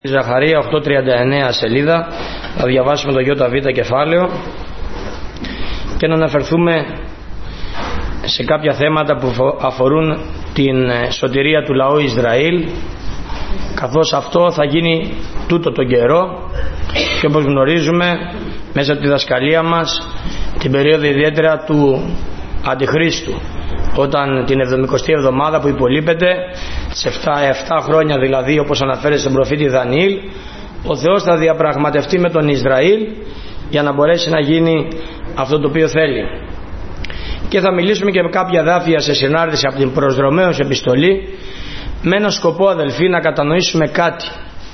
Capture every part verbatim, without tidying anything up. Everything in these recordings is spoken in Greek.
Ζαχαρία οκτώ τριάντα εννέα σελίδα, θα διαβάσουμε το ΙΒ κεφάλαιο και να αναφερθούμε σε κάποια θέματα που αφορούν την σωτηρία του λαού Ισραήλ, καθώς αυτό θα γίνει τούτο τον καιρό και όπως γνωρίζουμε μέσα από τη διδασκαλία μας την περίοδο ιδιαίτερα του Αντιχρίστου, όταν την εβδομηκοστή εβδομάδα που υπολείπεται σε επτά χρόνια, δηλαδή όπως αναφέρεται στον προφήτη Δανιήλ, ο Θεός θα διαπραγματευτεί με τον Ισραήλ για να μπορέσει να γίνει αυτό το οποίο θέλει. Και θα μιλήσουμε και με κάποια δάφια σε συνάρτηση από την προς Ρωμαίους επιστολή, με ένα σκοπό, αδελφοί, να κατανοήσουμε κάτι,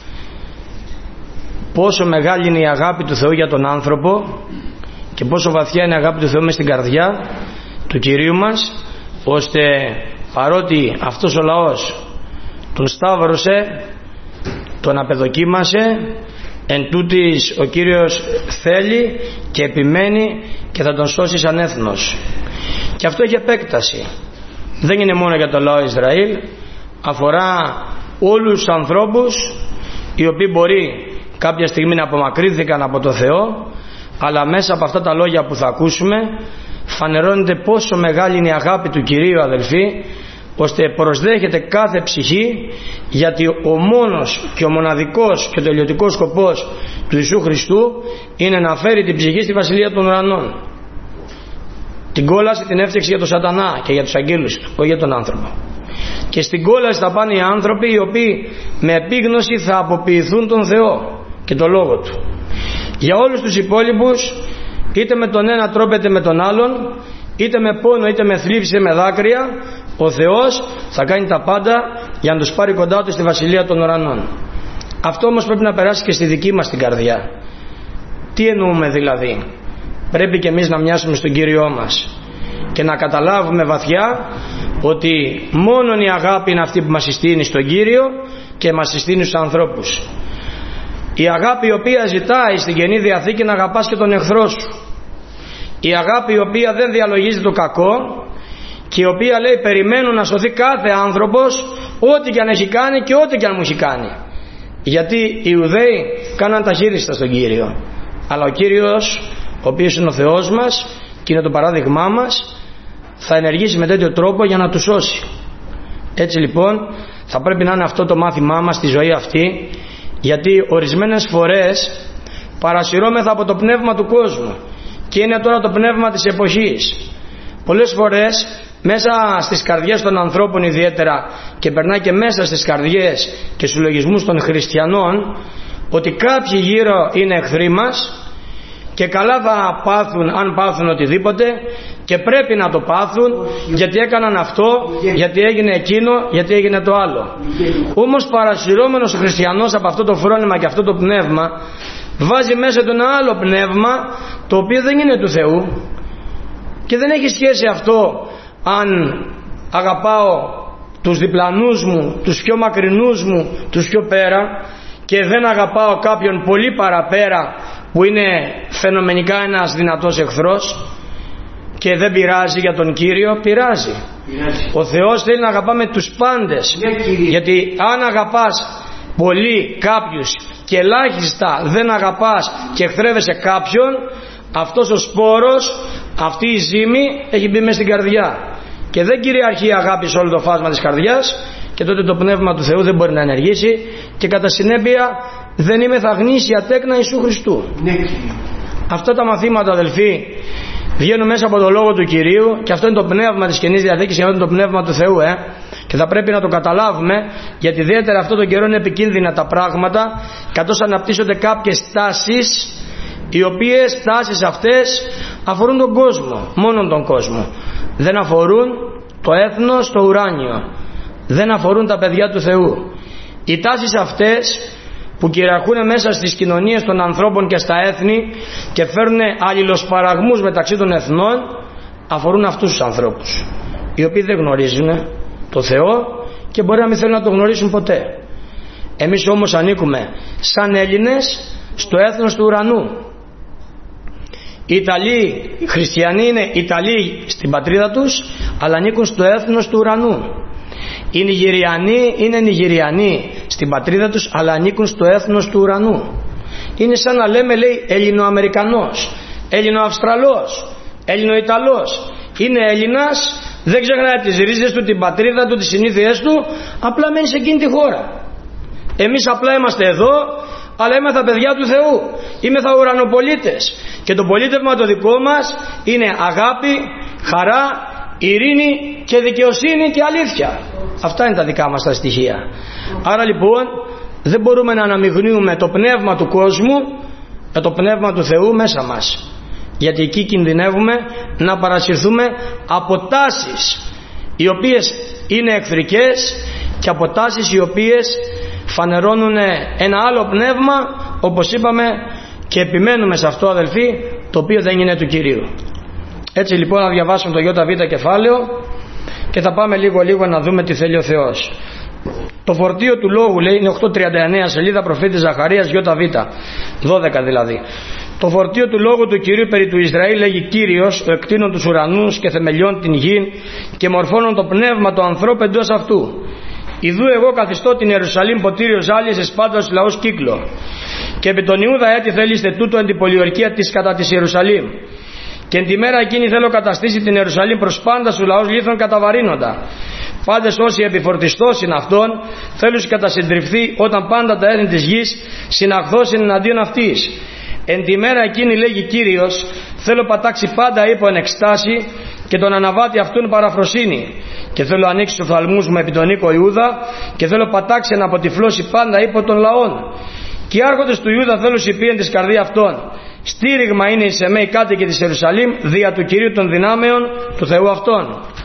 πόσο μεγάλη είναι η αγάπη του Θεού για τον άνθρωπο και πόσο βαθιά είναι η αγάπη του Θεού μες στην καρδιά του Κυρίου μας, ώστε παρότι αυτός ο λαός τον σταύρωσε, τον απεδοκίμασε, εν τούτης ο Κύριος θέλει και επιμένει και θα τον σώσει σαν έθνος. Και αυτό έχει επέκταση, δεν είναι μόνο για το λαό Ισραήλ, αφορά όλους τους ανθρώπους οι οποίοι μπορεί κάποια στιγμή να απομακρύνθηκαν από το Θεό, αλλά μέσα από αυτά τα λόγια που θα ακούσουμε φανερώνεται πόσο μεγάλη είναι η αγάπη του Κυρίου, αδελφοί, ώστε προσδέχεται κάθε ψυχή, γιατί ο μόνος και ο μοναδικός και ο τελειωτικός σκοπός του Ιησού Χριστού είναι να φέρει την ψυχή στη Βασιλεία των Ουρανών. Την κόλαση την έφτιαξε για τον Σατανά και για τους αγγέλους του, όχι για τον άνθρωπο. Και στην κόλαση θα πάνε οι άνθρωποι οι οποίοι με επίγνωση θα αποποιηθούν τον Θεό και τον Λόγο Του. Για όλους τους υπόλοιπους, είτε με τον ένα τρόπο είτε με τον άλλον, είτε με πόνο είτε με θλίψη είτε με δάκρυα, ο Θεός θα κάνει τα πάντα για να τους πάρει κοντά Του στη Βασιλεία των Ουρανών. Αυτό όμως πρέπει να περάσει και στη δική μας την καρδιά. Τι εννοούμε δηλαδή? Πρέπει και εμείς να μοιάσουμε στον Κύριό μας και να καταλάβουμε βαθιά ότι μόνον η αγάπη είναι αυτή που μας συστήνει στον Κύριο και μας συστήνει στους ανθρώπους. Η αγάπη η οποία ζητάει στην Καινή Διαθήκη να αγαπάς και τον εχθρό σου. Η αγάπη η οποία δεν διαλογίζει το κακό και η οποία λέει περιμένω να σωθεί κάθε άνθρωπος, ό,τι και αν έχει κάνει και ό,τι και αν μου έχει κάνει. Γιατί οι Ιουδαίοι κάναν τα χείριστα στον Κύριο, αλλά ο Κύριος, ο οποίος είναι ο Θεός μας και είναι το παράδειγμά μας, θα ενεργήσει με τέτοιο τρόπο για να τους σώσει. Έτσι λοιπόν θα πρέπει να είναι αυτό το μάθημά μας στη ζωή αυτή, γιατί ορισμένες φορές παρασυρώμεθα από το πνεύμα του κόσμου και είναι τώρα το πνεύμα της εποχής. Πολλές φορές μέσα στις καρδιές των ανθρώπων ιδιαίτερα, και περνάει και μέσα στις καρδιές και στους λογισμούς των χριστιανών, ότι κάποιοι γύρω είναι εχθροί μας και καλά θα πάθουν αν πάθουν οτιδήποτε και πρέπει να το πάθουν γιατί έκαναν αυτό, γιατί έγινε εκείνο, γιατί έγινε το άλλο. Όμως παρασυρώμενος ο χριστιανός από αυτό το φρόνημα και αυτό το πνεύμα βάζει μέσα του ένα άλλο πνεύμα, το οποίο δεν είναι του Θεού και δεν έχει σχέση αυτό αν αγαπάω τους διπλανούς μου, τους πιο μακρινούς μου, τους πιο πέρα, και δεν αγαπάω κάποιον πολύ παραπέρα που είναι φαινομενικά ένας δυνατός εχθρός, και δεν πειράζει για τον Κύριο, πειράζει. πειράζει. Ο Θεός θέλει να αγαπάμε τους πάντες, yeah, γιατί αν αγαπάς πολύ κάποιους και ελάχιστα δεν αγαπάς και εχθρεύεσαι κάποιον, αυτός ο σπόρος, αυτή η ζύμη έχει μπει μες στην καρδιά και δεν κυριαρχεί η αγάπη σε όλο το φάσμα της καρδιάς, και τότε το πνεύμα του Θεού δεν μπορεί να ενεργήσει και κατά συνέπεια δεν είμαι θα γνήσια τέκνα Ιησού Χριστού. Yeah. Αυτά τα μαθήματα, αδελφοί, βγαίνουν μέσα από το Λόγο του Κυρίου και αυτό είναι το πνεύμα της Καινής Διαθήκης και αυτό είναι το πνεύμα του Θεού, ε? και θα πρέπει να το καταλάβουμε, γιατί ιδιαίτερα αυτό το καιρό είναι επικίνδυνα τα πράγματα, καθώς αναπτύσσονται κάποιες τάσεις, οι οποίες τάσεις αυτές αφορούν τον κόσμο, μόνον τον κόσμο, δεν αφορούν το έθνος, το ουράνιο, δεν αφορούν τα παιδιά του Θεού. Οι τάσεις αυτές που κυριαρχούν μέσα στις κοινωνίες των ανθρώπων και στα έθνη και φέρνουν αλληλοσπαραγμούς μεταξύ των εθνών, αφορούν αυτούς τους ανθρώπους οι οποίοι δεν γνωρίζουν το Θεό και μπορεί να μην θέλουν να το γνωρίσουν ποτέ. Εμείς όμως ανήκουμε σαν Έλληνες στο έθνος του ουρανού. Οι Ιταλοί, οι χριστιανοί είναι Ιταλοί στην πατρίδα τους, αλλά ανήκουν στο έθνος του ουρανού. Οι Νιγηριανοί είναι Νιγηριανοί στην πατρίδα τους, αλλά ανήκουν στο έθνος του ουρανού. Είναι σαν να λέμε, λέει, Ελληνοαμερικανός, Έλληνο-Αυστραλός, Έλληνο-Ιταλός. Είναι Έλληνας, δεν ξεχνάει τις ρίζες του, την πατρίδα του, τις συνήθειές του, απλά μένει σε εκείνη τη χώρα. Εμείς απλά είμαστε εδώ, αλλά είμαστε παιδιά του Θεού, είμαστε ουρανοπολίτες. Και το πολίτευμα το δικό μας είναι αγάπη, χαρά, ειρήνη και δικαιοσύνη και αλήθεια. Αυτά είναι τα δικά μας τα στοιχεία. Άρα λοιπόν δεν μπορούμε να αναμειγνύουμε το πνεύμα του κόσμου με το πνεύμα του Θεού μέσα μας, γιατί εκεί κινδυνεύουμε να παρασυρθούμε από τάσεις οι οποίες είναι εχθρικές και από τάσεις οι οποίες φανερώνουν ένα άλλο πνεύμα, όπως είπαμε, και επιμένουμε σε αυτό, αδελφοί, το οποίο δεν είναι του Κυρίου. Έτσι λοιπόν να διαβάσουμε το ΙΒ κεφάλαιο και θα πάμε λίγο λίγο να δούμε τι θέλει ο Θεός. Το φορτίο του λόγου, λέει, είναι οκτακόσια τριάντα εννέα σελίδα, προφήτης Ζαχαρίας, ΙΒ δώδεκα δηλαδή. Το φορτίο του λόγου του Κυρίου περί του Ισραήλ λέγει: Κύριος, ο εκτείνων τους ουρανούς και θεμελιών την γη και μορφώνων το πνεύμα του ανθρώπου εντός αυτού. Ιδού εγώ καθιστώ την Ιερουσαλήμ ποτήριο ζάλιες εις πάντα τους λαούς κύκλο. Και επί τον Ιούδα έτη θέλειστε τούτο εν την πολιορκία της κατά της Ιερουσαλήμ. Και εν τη μέρα εκείνη θέλω καταστήσει την Ιερουσαλήμ προς πάντα στους λαούς λίθων καταβαρύνοντα. Πάντες όσοι επιφορτιστώσιν αυτόν θέλουν κατασυντριφθεί όταν πάντα τα έθνη της γης συναχθώσιν εναντίον αυτής. Εν τη μέρα εκείνη, λέγει Κύριος, θέλω πατάξει πάντα ύπο εν εκστάση και τον αναβάτη αυτούν παραφροσύνη. Και θέλω ανοίξει τους οφθαλμούς μου επί τον οίκο Ιούδα και θέλω πατάξει να αποτυφλώσει πάντα ύπο των λαών. Και οι άρχοντες του Ιούδα θέλουν συμπίεν της καρδία αυτών. Στήριγμα είναι εις εμέ οι κάτοικοι της Ιερουσαλήμ δια του Κυρίου των δυνάμεων του Θεού αυτών.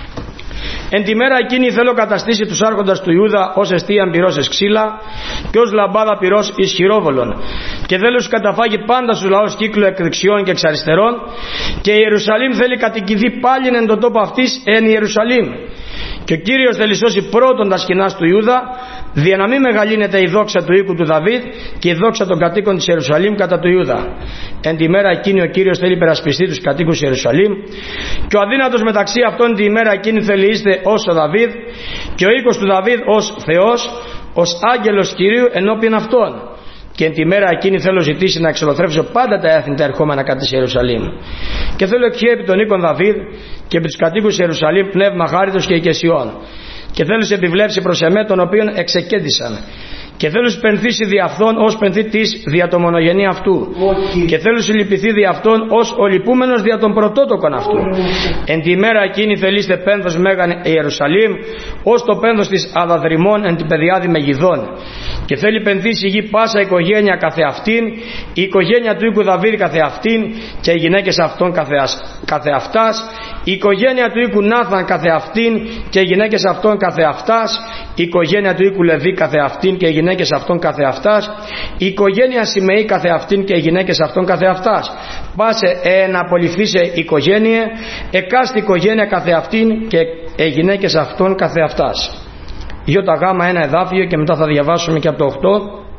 Εν τη μέρα εκείνη θέλω καταστήσει τους άρχοντας του Ιούδα ως εστίαν πυρός εις ξύλα και ως λαμπάδα πυρός εις χειρόβολον. Και θέλω σου καταφάγει πάντα στους λαούς κύκλου εκ δεξιών και εξ αριστερών. Και η Ιερουσαλήμ θέλει κατοικηθεί πάλιν εν τον τόπο αυτής εν Ιερουσαλήμ. Και ο Κύριος θέλει σώσει πρώτον τα σκηνάς του Ιούδα, δια να μην μεγαλύνεται η δόξα του οίκου του Δαβίδ και η δόξα των κατοίκων της Ιερουσαλήμ κατά του Ιούδα. Εν τη μέρα εκείνη ο Κύριος θέλει υπερασπιστεί τους κατοίκους της Ιερουσαλήμ, και ο αδύνατος μεταξύ αυτών τη ημέρα εκείνη θέλει είστε ως ο Δαβίδ, και ο οίκος του Δαβίδ ως Θεός, ως άγγελος Κυρίου ενώπιον αυτών. Και εν τη μέρα εκείνη θέλω ζητήσει να εξολοθρεύσω πάντα τα έθνη τα ερχόμενα κατά της Ιερουσαλήμ. Και θέλω εκχεί επί των οίκων Δαβίδ και επί τους κατοίκους της Ιερουσαλήμ πνεύμα χάριτος και οικεσιών. Και θέλω σε επιβλέψει προς εμέ των οποίων εξεκέντησαν. Και θέλω σου πενθήσει δι' αυτόν ως πενθή της δια το μονογενή αυτού. Okay. Και θέλω σου λυπηθεί δι' αυτόν ως ο λυπούμενος δια των πρωτότοκων αυτού. Okay. Εν τη μέρα εκείνη θελήστε πένθος μέγαν Ιερουσαλήμ ως το πένθος της αδαδρυμών εν την παιδιάδη Μεγιδών. Και θέλει πενθήσει η γη πάσα οικογένεια καθεαυτήν, η οικογένεια του οίκου Δαβίδ καθεαυτήν και οι γυναίκες αυτών καθεαυτάς, η οικογένεια του οίκου Νάθαν καθεαυτήν και οι γυναίκες αυτών καθεαυτάς, η οικογένεια του οίκου Λεβί καθεαυτήν και οι γυναίκες αυτών καθεαυτάς, η οικογένεια Σιμεή καθεαυτήν και οι γυναίκες αυτών καθεαυτάς. Πάσε ε, να απολυφθήσε οικογένεια, εκάστη οικογένεια καθεαυτήν και οι γυναίκες αυτών καθεαυτάς. Ιώτα γάμα ένα εδάφιο και μετά θα διαβάσουμε και από το οκτώ.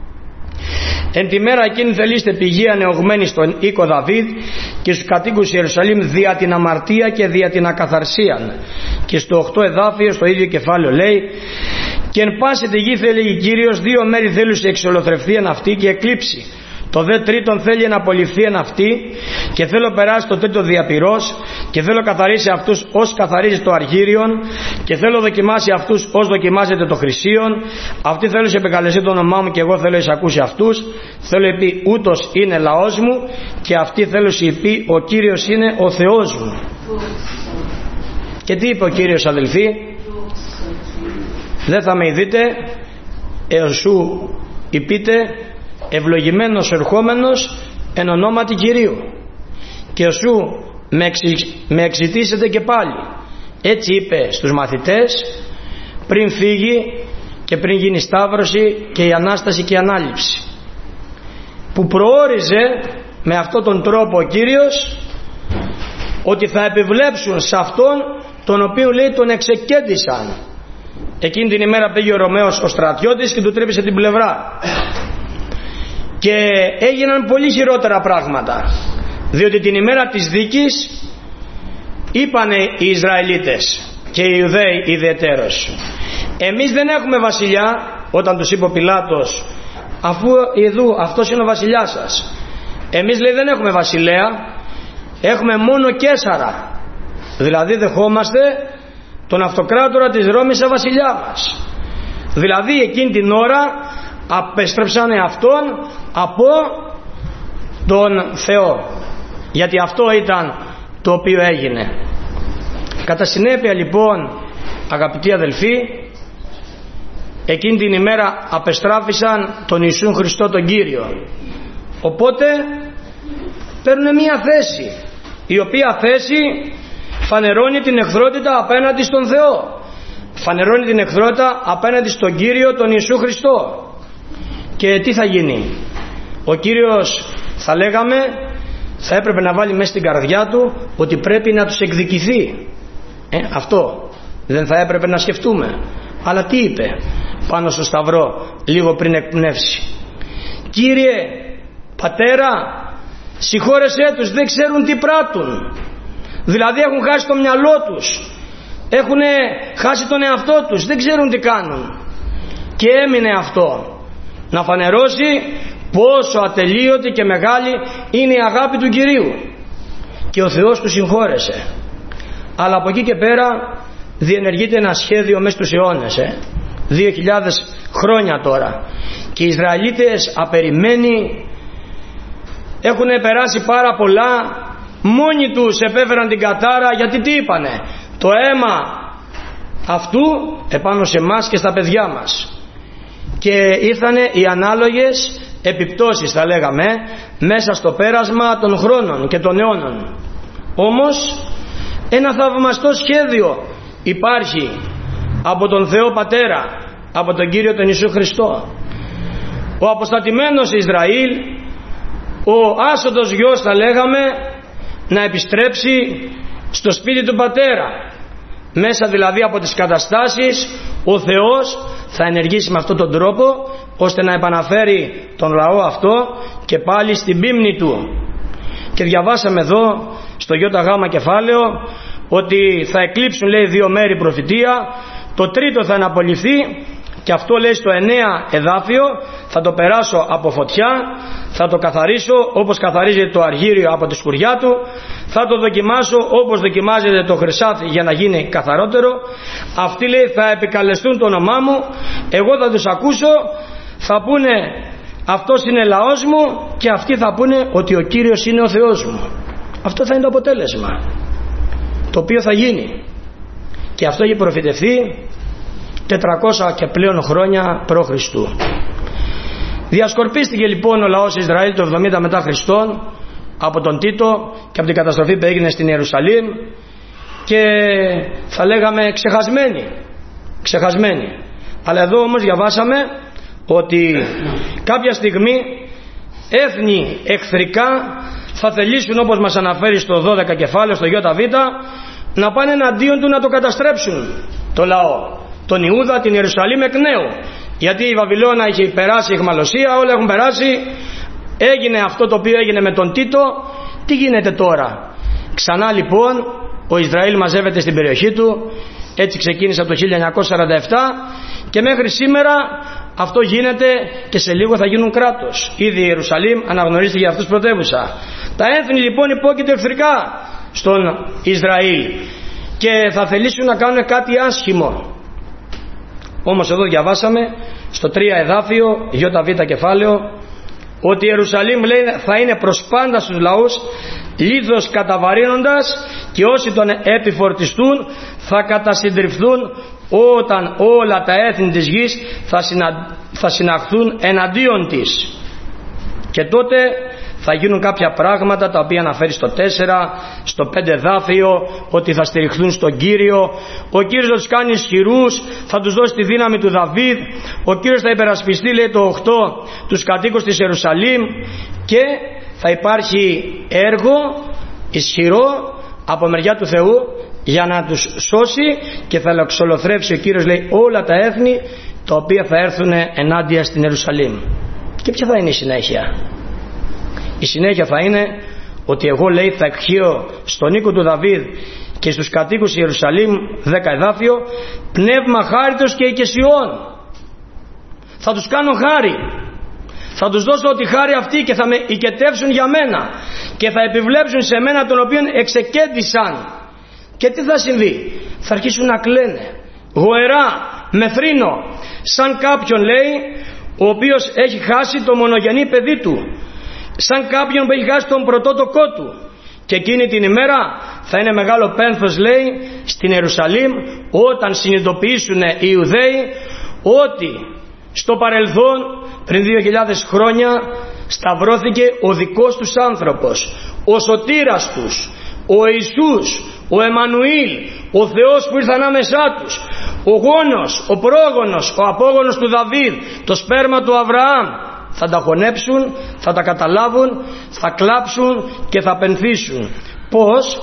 Εν τη μέρα εκείνη θελήστε πηγή ανεωγμένη στον οίκο Δαβίδ και στους κατοίκους Ιερουσαλήμ δια την αμαρτία και δια την ακαθαρσίαν. Και στο οκτώ εδάφιο στο ίδιο κεφάλαιο λέει: και εν πάση τη γη θέλει Κύριος, δύο μέρη θέλουν σε εξολοθρευθεί εν αυτή και εκλείψει. Το δε τρίτον θέλει να απολυφθεί εν αυτή και θέλω περάσει το τρίτο διαπυρός και θέλω καθαρίσει αυτούς ως καθαρίζει το αργύριον και θέλω δοκιμάσει αυτούς ως δοκιμάζεται το χρυσίον. Αυτοί θέλουν σε επικαλεστεί το όνομά μου και εγώ θέλω εισακούσει αυτούς. Θέλω πει ούτως είναι λαός μου και αυτοί θέλουν σε πει ο Κύριος είναι ο Θεός μου. Και τι είπε ο Κύριος, αδελφοί? Δεν θα με ειδείτε έως σου υπείτε ευλογημένος ερχόμενος εν ονόματι Κυρίου, και σου με, εξη, με εξητήσετε και πάλι. Έτσι είπε στους μαθητές πριν φύγει και πριν γίνει σταύρωση και η Ανάσταση και η Ανάληψη, που προόριζε με αυτόν τον τρόπο ο Κύριος ότι θα επιβλέψουν σε αυτόν τον οποίο, λέει, τον εξεκέντησαν. Εκείνη την ημέρα πήγε ο Ρωμαίος ο στρατιώτης και του τρύπησε την πλευρά. Και έγιναν πολύ χειρότερα πράγματα, διότι την ημέρα της δίκης είπανε οι Ισραηλίτες και οι Ιουδαίοι ιδιαιτέρως: εμείς δεν έχουμε βασιλιά, όταν τους είπε ο Πιλάτος, αφού ειδού αυτός είναι ο βασιλιάς σας. Εμείς, λέει, δεν έχουμε βασιλέα, έχουμε μόνο Καίσαρα. Δηλαδή δεχόμαστε τον αυτοκράτορα της Ρώμης σε βασιλιά μας. Δηλαδή εκείνη την ώρα απέστρεψαν αυτόν από τον Θεό, γιατί αυτό ήταν το οποίο έγινε. Κατά συνέπεια λοιπόν, αγαπητοί αδελφοί, εκείνη την ημέρα απεστράφησαν τον Ιησούν Χριστό τον Κύριο. Οπότε παίρνουν μια θέση, η οποία θέση φανερώνει την εχθρότητα απέναντι στον Θεό, φανερώνει την εχθρότητα απέναντι στον Κύριο τον Ιησού Χριστό. Και τι θα γίνει? Ο Κύριος, θα λέγαμε, θα έπρεπε να βάλει μέσα στην καρδιά του ότι πρέπει να τους εκδικηθεί. ε, Αυτό δεν θα έπρεπε να σκεφτούμε? Αλλά τι είπε πάνω στο Σταυρό λίγο πριν εκπνεύσει? Κύριε Πατέρα, συγχώρεσέ τους, δεν ξέρουν τι πράττουν. Δηλαδή έχουν χάσει το μυαλό τους, έχουν χάσει τον εαυτό τους, δεν ξέρουν τι κάνουν. Και έμεινε αυτό να φανερώσει πόσο ατελείωτη και μεγάλη είναι η αγάπη του Κυρίου. Και ο Θεός του συγχώρεσε. Αλλά από εκεί και πέρα διενεργείται ένα σχέδιο μέσα στους αιώνες, ε. δύο χιλιάδες χρόνια τώρα, και οι Ισραηλίτες απεριμένοι έχουν περάσει πάρα πολλά, μόνοι τους επέφεραν την κατάρα, γιατί τι είπανε? Το αίμα αυτού επάνω σε εμάς και στα παιδιά μας. Και ήρθανε οι ανάλογες επιπτώσεις, θα λέγαμε, μέσα στο πέρασμα των χρόνων και των αιώνων. Όμως ένα θαυμαστό σχέδιο υπάρχει από τον Θεό Πατέρα, από τον Κύριο τον Ιησού Χριστό. Ο αποστατημένος Ισραήλ, ο άσωτος γιος, θα λέγαμε, να επιστρέψει στο σπίτι του Πατέρα. Μέσα δηλαδή από τις καταστάσεις ο Θεός θα ενεργήσει με αυτόν τον τρόπο, ώστε να επαναφέρει τον λαό αυτό και πάλι στην πίμνη του. Και διαβάσαμε εδώ στο ΙΓ κεφάλαιο ότι θα εκλείψουν, λέει, δύο μέρη προφητεία, το τρίτο θα αναπολυθεί, και αυτό λέει στο εννέα εδάφιο, θα το περάσω από φωτιά, θα το καθαρίσω όπως καθαρίζεται το αργύριο από τη σκουριά του, θα το δοκιμάσω όπως δοκιμάζεται το χρυσάφι για να γίνει καθαρότερο. Αυτοί, λέει, θα επικαλεστούν το όνομά μου, εγώ θα τους ακούσω, θα πούνε αυτός είναι λαός μου, και αυτοί θα πούνε ότι ο Κύριος είναι ο Θεός μου. Αυτό θα είναι το αποτέλεσμα, το οποίο θα γίνει. Και αυτό έχει προφητευθεί τετρακόσια και πλέον χρόνια προ Χριστού. Διασκορπίστηκε λοιπόν ο λαός Ισραήλ το εβδομήντα μετά Χριστόν από τον Τίτο και από την καταστροφή που έγινε στην Ιερουσαλήμ, και θα λέγαμε ξεχασμένοι ξεχασμένοι. Αλλά εδώ όμως διαβάσαμε ότι κάποια στιγμή έθνη εχθρικά θα θελήσουν, όπως μας αναφέρει στο δώδεκα κεφάλαιο, στο ΙΒ, να πάνε εναντίον του να το καταστρέψουν το λαό, τον Ιούδα, την Ιερουσαλήμ εκ νέου. Γιατί η Βαβυλώνα είχε περάσει, η αιχμαλωσία, όλα έχουν περάσει. Έγινε αυτό το οποίο έγινε με τον Τίτο. Τι γίνεται τώρα? Ξανά λοιπόν ο Ισραήλ μαζεύεται στην περιοχή του. Έτσι ξεκίνησε από το χίλια εννιακόσια σαράντα επτά και μέχρι σήμερα αυτό γίνεται, και σε λίγο θα γίνουν κράτος. Ήδη η Ιερουσαλήμ αναγνωρίστηκε για αυτούς πρωτεύουσα. Τα έθνη λοιπόν υπόκειται εχθρικά στον Ισραήλ και θα θελήσουν να κάνουν κάτι άσχημο. Όμως εδώ διαβάσαμε στο τρία εδάφιο ΙΒ κεφάλαιο ότι η Ιερουσαλήμ, λέει, θα είναι προς πάντα στους λαούς λίθος καταβαρύνοντας, και όσοι τον επιφορτιστούν θα κατασυντριφθούν όταν όλα τα έθνη της γης θα, συνα... θα συναχθούν εναντίον της. Και τότε θα γίνουν κάποια πράγματα τα οποία αναφέρει στο τέσσερα, στο πέντε εδάφιο, ότι θα στηριχθούν στον Κύριο. Ο Κύριος θα τους κάνει ισχυρούς, θα τους δώσει τη δύναμη του Δαβίδ. Ο Κύριος θα υπερασπιστεί, λέει, το οκτώ, τους κατοίκους της Ιερουσαλήμ, και θα υπάρχει έργο ισχυρό από μεριά του Θεού για να τους σώσει, και θα εξολοθρεύσει ο Κύριος, λέει, όλα τα έθνη τα οποία θα έρθουν ενάντια στην Ιερουσαλήμ. Και ποια θα είναι η συνέχεια? Η συνέχεια θα είναι ότι εγώ, λέει, θα εκχείω στον οίκο του Δαβίδ και στους κατοίκους Ιερουσαλήμ, δέκα εδάφιο, πνεύμα χάριτος και οικεσιών. Θα τους κάνω χάρη, θα τους δώσω τη χάρη αυτή και θα με οικετεύσουν για μένα και θα επιβλέψουν σε μένα τον οποίον εξεκέντησαν. Και τι θα συμβεί? Θα αρχίσουν να κλαίνε γοερά, με θρήνο, σαν κάποιον, λέει, ο οποίος έχει χάσει το μονογενή παιδί του, σαν κάποιον που έχει χάσει τον πρωτότοκό του. Και εκείνη την ημέρα θα είναι μεγάλο πένθος, λέει, στην Ιερουσαλήμ, όταν συνειδητοποιήσουν οι Ιουδαίοι ότι στο παρελθόν, πριν δύο χιλιάδες χρόνια, σταυρώθηκε ο δικός τους άνθρωπος, ο σωτήρας τους, ο Ιησούς, ο Εμμανουήλ, ο Θεός που ήρθε ανάμεσά τους, ο γόνος, ο πρόγονος, ο απόγονος του Δαβίδ, το σπέρμα του Αβραάμ. Θα τα χωνέψουν, θα τα καταλάβουν, θα κλάψουν και θα πενθήσουν. Πώς?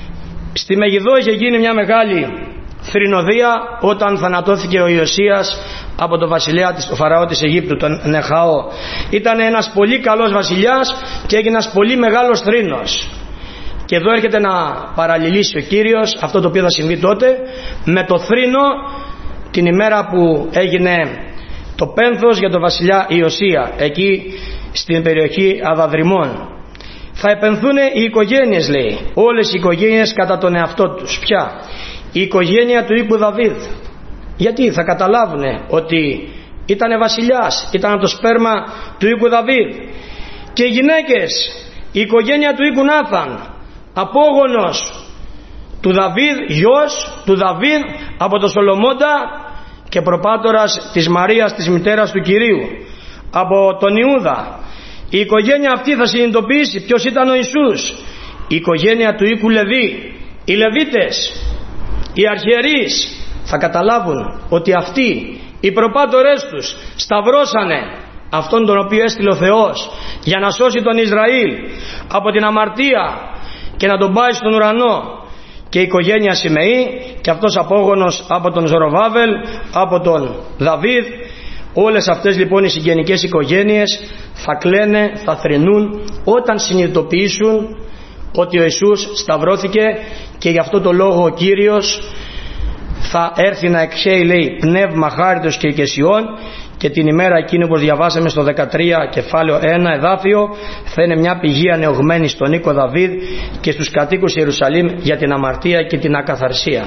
Στη Μεγιδό είχε γίνει μια μεγάλη θρηνοδία όταν θανατώθηκε ο Ιωσίας από τον βασιλέα της, το Φαραώ της Αιγύπτου, τον Νεχαό. Ήταν ένας πολύ καλός βασιλιάς και έγινε ένας πολύ μεγάλος θρήνος. Και εδώ έρχεται να παραλληλήσει ο Κύριος αυτό το οποίο θα συμβεί τότε με το θρήνο την ημέρα που έγινε το πένθος για τον βασιλιά Ιωσία, εκεί στην περιοχή Αδαδριμών. Θα επενθούν οι οικογένειες, λέει, όλες οι οικογένειες κατά τον εαυτό τους. Ποια? Η οικογένεια του οίκου Δαβίδ. Γιατί? Θα καταλάβουν ότι ήταν βασιλιάς, ήταν από το σπέρμα του οίκου Δαβίδ. Και οι γυναίκες, η οικογένεια του οίκου Νάθαν, απόγονος του Δαβίδ, γιος του Δαβίδ από τον Σολομώντα και προπάτορας της Μαρίας, της μητέρας του Κυρίου, από τον Ιούδα. Η οικογένεια αυτή θα συνειδητοποιήσει ποιος ήταν ο Ιησούς. Η οικογένεια του οίκου Λεβί, οι Λεβίτες, οι αρχιερείς θα καταλάβουν ότι αυτοί οι προπάτορές τους σταυρώσανε αυτόν τον οποίο έστειλε ο Θεός για να σώσει τον Ισραήλ από την αμαρτία και να τον πάει στον ουρανό. Και η οικογένεια Σιμεή, και αυτός απόγονος από τον Ζωροβάβελ, από τον Δαβίδ. Όλες αυτές λοιπόν οι συγγενικές οικογένειες θα κλαίνε, θα θρηνούν όταν συνειδητοποιήσουν ότι ο Ιησούς σταυρώθηκε, και γι' αυτό το λόγο ο Κύριος θα έρθει να εκχέει, λέει, πνεύμα χάριτος και οικεσιών, και την ημέρα εκείνη που διαβάσαμε στο δεκατρία κεφάλαιο ένα εδάφιο θα είναι μια πηγή ανεωγμένη στον οίκο Δαβίδ και στους κατοίκους Ιερουσαλήμ για την αμαρτία και την ακαθαρσία.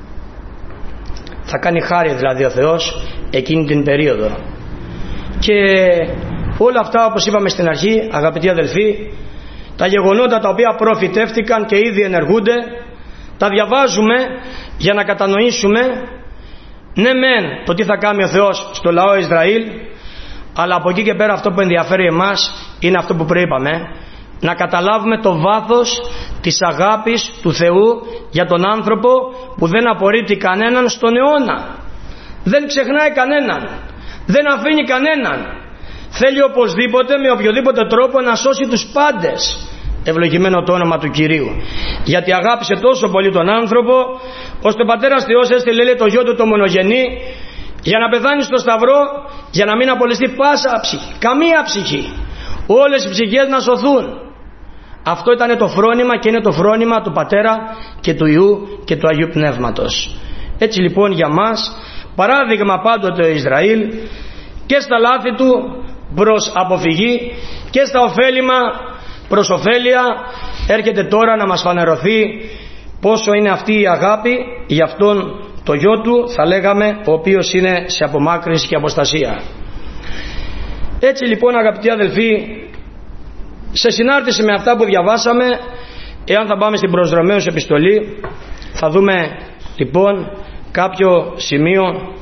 Θα κάνει χάρη δηλαδή ο Θεός εκείνη την περίοδο. Και όλα αυτά, όπως είπαμε στην αρχή, αγαπητοί αδελφοί, τα γεγονότα τα οποία προφητεύτηκαν και ήδη ενεργούνται, τα διαβάζουμε για να κατανοήσουμε, ναι μεν το τι θα κάνει ο Θεός στο λαό Ισραήλ, αλλά από εκεί και πέρα αυτό που ενδιαφέρει εμάς είναι αυτό που προείπαμε, να καταλάβουμε το βάθος της αγάπης του Θεού για τον άνθρωπο, που δεν απορρίπτει κανέναν στον αιώνα, δεν ξεχνάει κανέναν, δεν αφήνει κανέναν, θέλει οπωσδήποτε με οποιοδήποτε τρόπο να σώσει τους πάντες. Ευλογημένο το όνομα του Κυρίου, γιατί αγάπησε τόσο πολύ τον άνθρωπο, ώστε ο Πατέρας Θεός έστειλε, λέει, το γιο του το μονογενή για να πεθάνει στο σταυρό, για να μην απολεστεί πάσα ψυχή, καμία ψυχή, όλες οι ψυχές να σωθούν. Αυτό ήταν το φρόνημα και είναι το φρόνημα του Πατέρα και του Υιού και του Αγίου Πνεύματος. Έτσι λοιπόν για μας παράδειγμα πάντοτε ο Ισραήλ, και στα λάθη του προς αποφυγή και στα ωφέλιμα προς ωφέλεια, έρχεται τώρα να μας φανερωθεί πόσο είναι αυτή η αγάπη για αυτόν το γιο του, θα λέγαμε, ο οποίος είναι σε απομάκρυνση και αποστασία. Έτσι λοιπόν, αγαπητοί αδελφοί, σε συνάρτηση με αυτά που διαβάσαμε, εάν θα πάμε στην προς Ρωμαίους επιστολή, θα δούμε λοιπόν κάποιο σημείο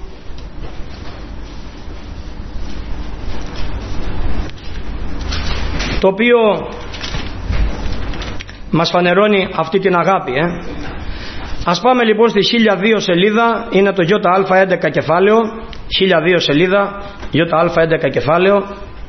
το οποίο μας φανερώνει αυτή την αγάπη. Ε. Ας πάμε λοιπόν στη χίλια δύο σελίδα, είναι το Ι Α έντεκα κεφάλαιο, χίλια δύο σελίδα, Ι Α έντεκα κεφάλαιο.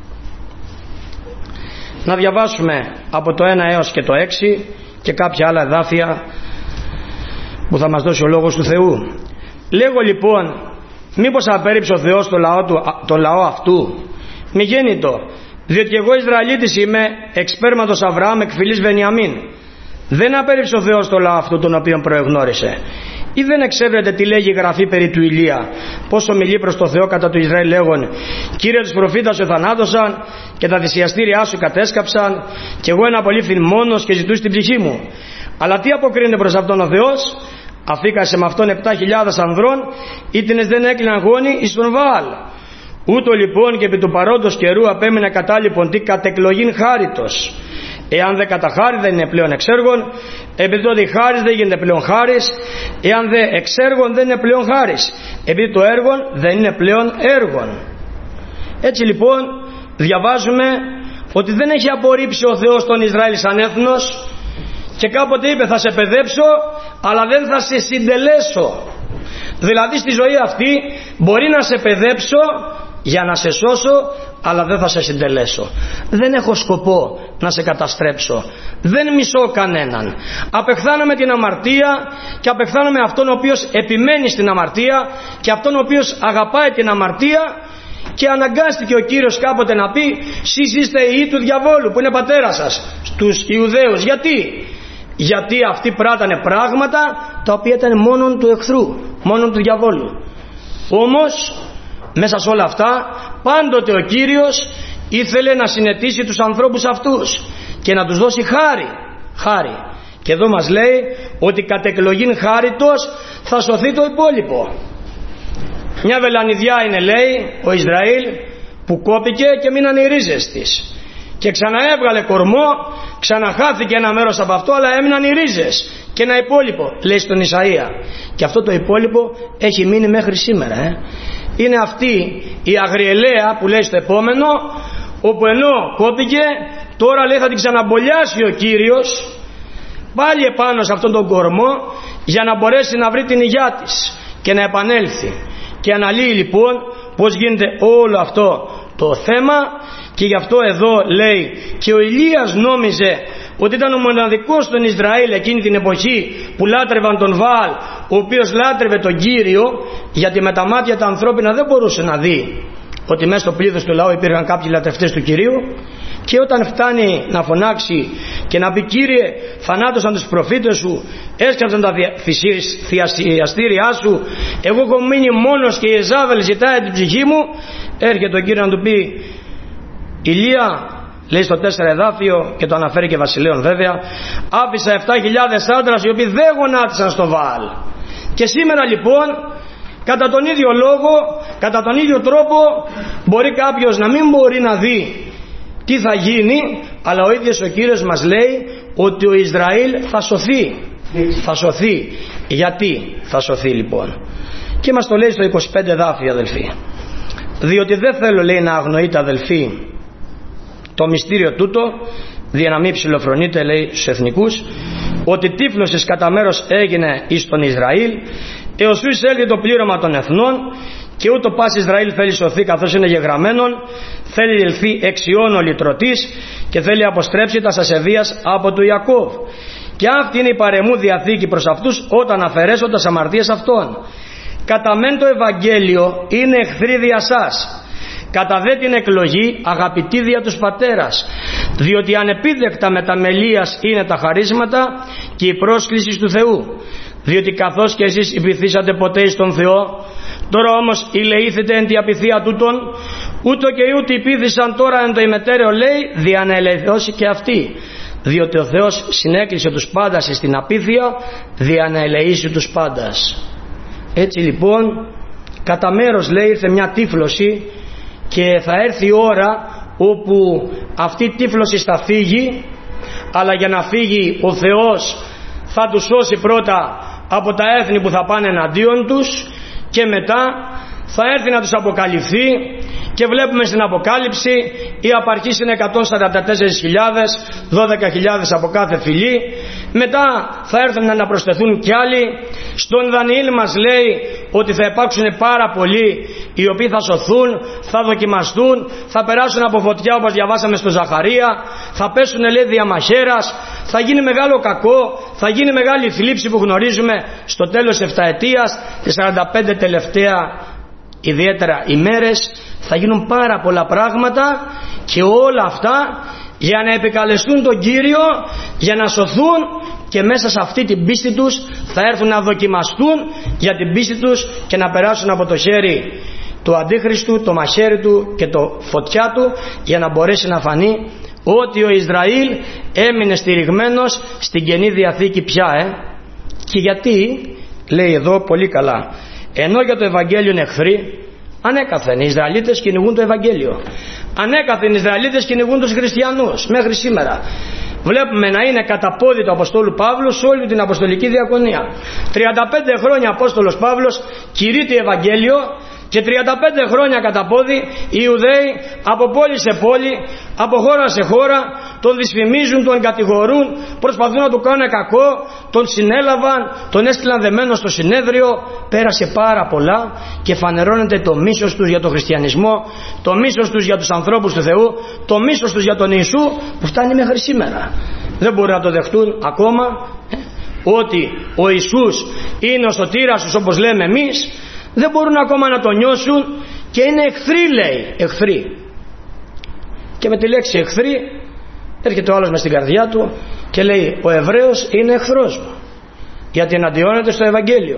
Να διαβάσουμε από το ένα έως και το έξι και κάποια άλλα εδάφια που θα μας δώσει ο Λόγος του Θεού. Λέγω λοιπόν, μήπως απέρριψε ο Θεός το λαό, του, το λαό αυτού, μη γέννητο, διότι εγώ Ισραηλίτης είμαι, εξ σπέρματος Αβραάμ, εκ φυλής Βενιαμίν. Δεν απέρριψε ο Θεός το λαό αυτό τον οποίο προεγνώρισε. Ή δεν εξέβρετε τι λέγει η Γραφή περί του Ηλία, πως ομιλεί προς το Θεό κατά του Ισραήλ λέγον: Κύριε, τους προφήτας σου θανάτωσαν και τα θυσιαστήριά σου κατέσκαψαν, και εγώ ένα πολύ μόνος και ζητούсь την ψυχή μου. Αλλά τι αποκρίνεται προς αυτόν ο Θεός? Αφήκασε με αυτόν επτά χιλιάδες ανδρών, ήτινες δεν έκλειναν γόνοι εις τον Βαάλ. Ούτω λοιπόν και επί του παρόντος καιρού απέμεινε κατάλοιπον τι κατεκλογήν χάριτος. Εάν δε κατά χάρη δεν είναι πλέον εξέργων, επειδή τότε η χάρις δεν γίνεται πλέον χάρις. Εάν δε εξέργων δεν είναι πλέον χάρις, επειδή το έργον δεν είναι πλέον έργων. Έτσι λοιπόν διαβάζουμε ότι δεν έχει απορρίψει ο Θεός τον Ισραήλ σαν έθνος, και κάποτε είπε θα σε παιδέψω αλλά δεν θα σε συντελέσω. Δηλαδή στη ζωή αυτή μπορεί να σε παιδέψω για να σε σώσω, αλλά δεν θα σε συντελέσω. Δεν έχω σκοπό να σε καταστρέψω. Δεν μισώ κανέναν. Απεχθάνομαι την αμαρτία και απεχθάνομαι αυτόν ο οποίος επιμένει στην αμαρτία και αυτόν ο οποίος αγαπάει την αμαρτία. Και αναγκάστηκε ο Κύριος κάποτε να πει: Σεις είστε οι υιοί του διαβόλου που είναι πατέρας σας, στους Ιουδαίους. Γιατί? Γιατί αυτοί πράτανε πράγματα τα οποία ήταν μόνον του εχθρού, μόνον του διαβόλου. Όμως μέσα σε όλα αυτά πάντοτε ο Κύριος ήθελε να συνετίσει τους ανθρώπους αυτούς και να τους δώσει χάρη, χάρη. Και εδώ μας λέει ότι κατ' εκλογήν χάριτος θα σωθεί το υπόλοιπο. Μια βελανιδιά είναι, λέει, ο Ισραήλ που κόπηκε και μείνανε οι ρίζες της, και ξαναέβγαλε κορμό, ξαναχάθηκε ένα μέρος από αυτό, αλλά έμειναν οι ρίζες και ένα υπόλοιπο, λέει στον Ισαΐα. Και αυτό το υπόλοιπο έχει μείνει μέχρι σήμερα. ε. Είναι αυτή η αγριελαία που λέει στο επόμενο, όπου ενώ κόπηκε, τώρα λέει θα την ξαναμπολιάσει ο Κύριος πάλι επάνω σε αυτόν τον κορμό, για να μπορέσει να βρει την υγειά της και να επανέλθει. Και αναλύει λοιπόν πως γίνεται όλο αυτό το θέμα, και γι' αυτό εδώ λέει: και ο Ηλίας νόμιζε ότι ήταν ο μοναδικός στον Ισραήλ εκείνη την εποχή που λάτρευαν τον Βαάλ, ο οποίος λάτρευε τον Κύριο, γιατί με τα μάτια τα ανθρώπινα δεν μπορούσε να δει ότι μέσα στο πλήθος του λαού υπήρχαν κάποιοι λατρευτές του Κυρίου. Και όταν φτάνει να φωνάξει και να πει: Κύριε, θανάτωσαν τους προφήτες σου, έσκαψαν τα θυσιαστήριά σου, εγώ έχω μείνει μόνος και η Εζάβελ ζητάει την ψυχή μου, έρχεται ο Κύριος να του πει: Ηλία, λέει στο τέσσερα εδάφιο, και το αναφέρει και Βασιλέων βέβαια, άφησα επτά χιλιάδες άντρας οι οποίοι δεν γονάτισαν στο Βαάλ. Και σήμερα λοιπόν κατά τον ίδιο λόγο, κατά τον ίδιο τρόπο, μπορεί κάποιος να μην μπορεί να δει τι θα γίνει, αλλά ο ίδιος ο Κύριος μας λέει ότι ο Ισραήλ θα σωθεί. Θα σωθεί. Γιατί θα σωθεί λοιπόν? Και μας το λέει στο είκοσι πέντε εδάφιο, αδελφοί. Διότι δεν θέλω, λέει, να αγνοείτε, αδελφοί, το μυστήριο τούτο, δια να μην ψηλοφρονείτε, λέει, στους εθνικούς, ότι τύφλωσης κατά μέρος έγινε εις τον Ισραήλ, έως ου εισέλθει το πλήρωμα των εθνών, και ούτω πας Ισραήλ θέλει σωθεί, καθώς είναι γεγραμμένον, θέλει ελθεί εξιών ο λυτρωτής, και θέλει αποστρέψει τα ασεβίας από του Ιακώβ. Και αυτή είναι η παρεμού διαθήκη προς αυτούς, όταν αφαιρέσω τας αμαρτίες αυτών. Κατά μεν το Ευαγγέλιο είναι εχθροί δια σας, κατά δε την εκλογή αγαπητή δια τους πατέρας, διότι ανεπίδεκτα μεταμελίας είναι τα χαρίσματα και η πρόσκληση του Θεού. Διότι καθώς και εσείς υπηθήσατε ποτέ εις τον Θεό, τώρα όμως ηλεήθητε εν τη απειθία τούτων, ούτω και ούτε υπήθησαν τώρα εν το ημετέρεο, λέει, δια να ελευθερώσει και αυτοί. Διότι ο Θεός συνέκλεισε τους πάντας στην απείθεια, δια να ελεήσει τους πάντας. Έτσι λοιπόν κατά μέρος, λέει, ήρθε μια τύφλωση, και θα έρθει η ώρα όπου αυτή η τύφλωση θα φύγει, αλλά για να φύγει ο Θεός θα τους σώσει πρώτα από τα έθνη που θα πάνε εναντίον τους, και μετά θα έρθει να τους αποκαλυφθεί. Και βλέπουμε στην Αποκάλυψη η απαρχής είναι εκατόν σαράντα τέσσερις χιλιάδες, δώδεκα χιλιάδες από κάθε φυλή. Μετά θα έρθουν να προσθεθούν κι άλλοι. Στον Δανιήλ μας λέει ότι θα υπάρξουν πάρα πολλοί οι οποίοι θα σωθούν, θα δοκιμαστούν, θα περάσουν από φωτιά, όπως διαβάσαμε στο Ζαχαρία, θα πέσουν, λέει, διαμαχαίρας, θα γίνει μεγάλο κακό, θα γίνει μεγάλη θλίψη που γνωρίζουμε στο τέλος της εφταετίας, τις σαράντα πέντε τελευταία ιδιαίτερα ημέρες. Θα γίνουν πάρα πολλά πράγματα, και όλα αυτά για να επικαλεστούν τον Κύριο, για να σωθούν, και μέσα σε αυτή την πίστη τους θα έρθουν να δοκιμαστούν για την πίστη τους και να περάσουν από το χέρι του Αντίχριστου, το μαχαίρι του και το φωτιά του, για να μπορέσει να φανεί ότι ο Ισραήλ έμεινε στηριγμένος στην Καινή Διαθήκη πια. Ε. Και γιατί, λέει εδώ πολύ καλά, ενώ για το Ευαγγέλιο είναι εχθροί, ανέκαθεν οι Ισραηλίτες κυνηγούν το Ευαγγέλιο, ανέκαθεν οι Ισραηλίτες κυνηγούν τους χριστιανούς μέχρι σήμερα. Βλέπουμε να είναι κατά πόδι του Αποστόλου Παύλου σε όλη την Αποστολική Διακονία. τριάντα πέντε χρόνια Απόστολος Παύλος κηρύττει Ευαγγέλιο, και τριάντα πέντε χρόνια κατά πόδι οι Ιουδαίοι από πόλη σε πόλη, από χώρα σε χώρα, τον δυσφημίζουν, τον κατηγορούν, προσπαθούν να του κάνουν κακό, τον συνέλαβαν, τον έστειλαν δεμένο στο συνέδριο. Πέρασε πάρα πολλά και φανερώνεται το μίσος τους για τον χριστιανισμό, το μίσος τους για τους ανθρώπους του Θεού, το μίσος τους για τον Ιησού, που φτάνει μέχρι σήμερα. Δεν μπορούν να το δεχτούν ακόμα ότι ο Ιησούς είναι ο σωτήρας τους, όπως λέμε εμείς. Δεν μπορούν ακόμα να το νιώσουν και είναι εχθροί, λέει, εχθροί. Και με τη λέξη εχθροί έρχεται ο άλλος μες στην καρδιά του και λέει, ο Εβραίος είναι εχθρός μου, γιατί εναντιώνεται στο Ευαγγέλιο.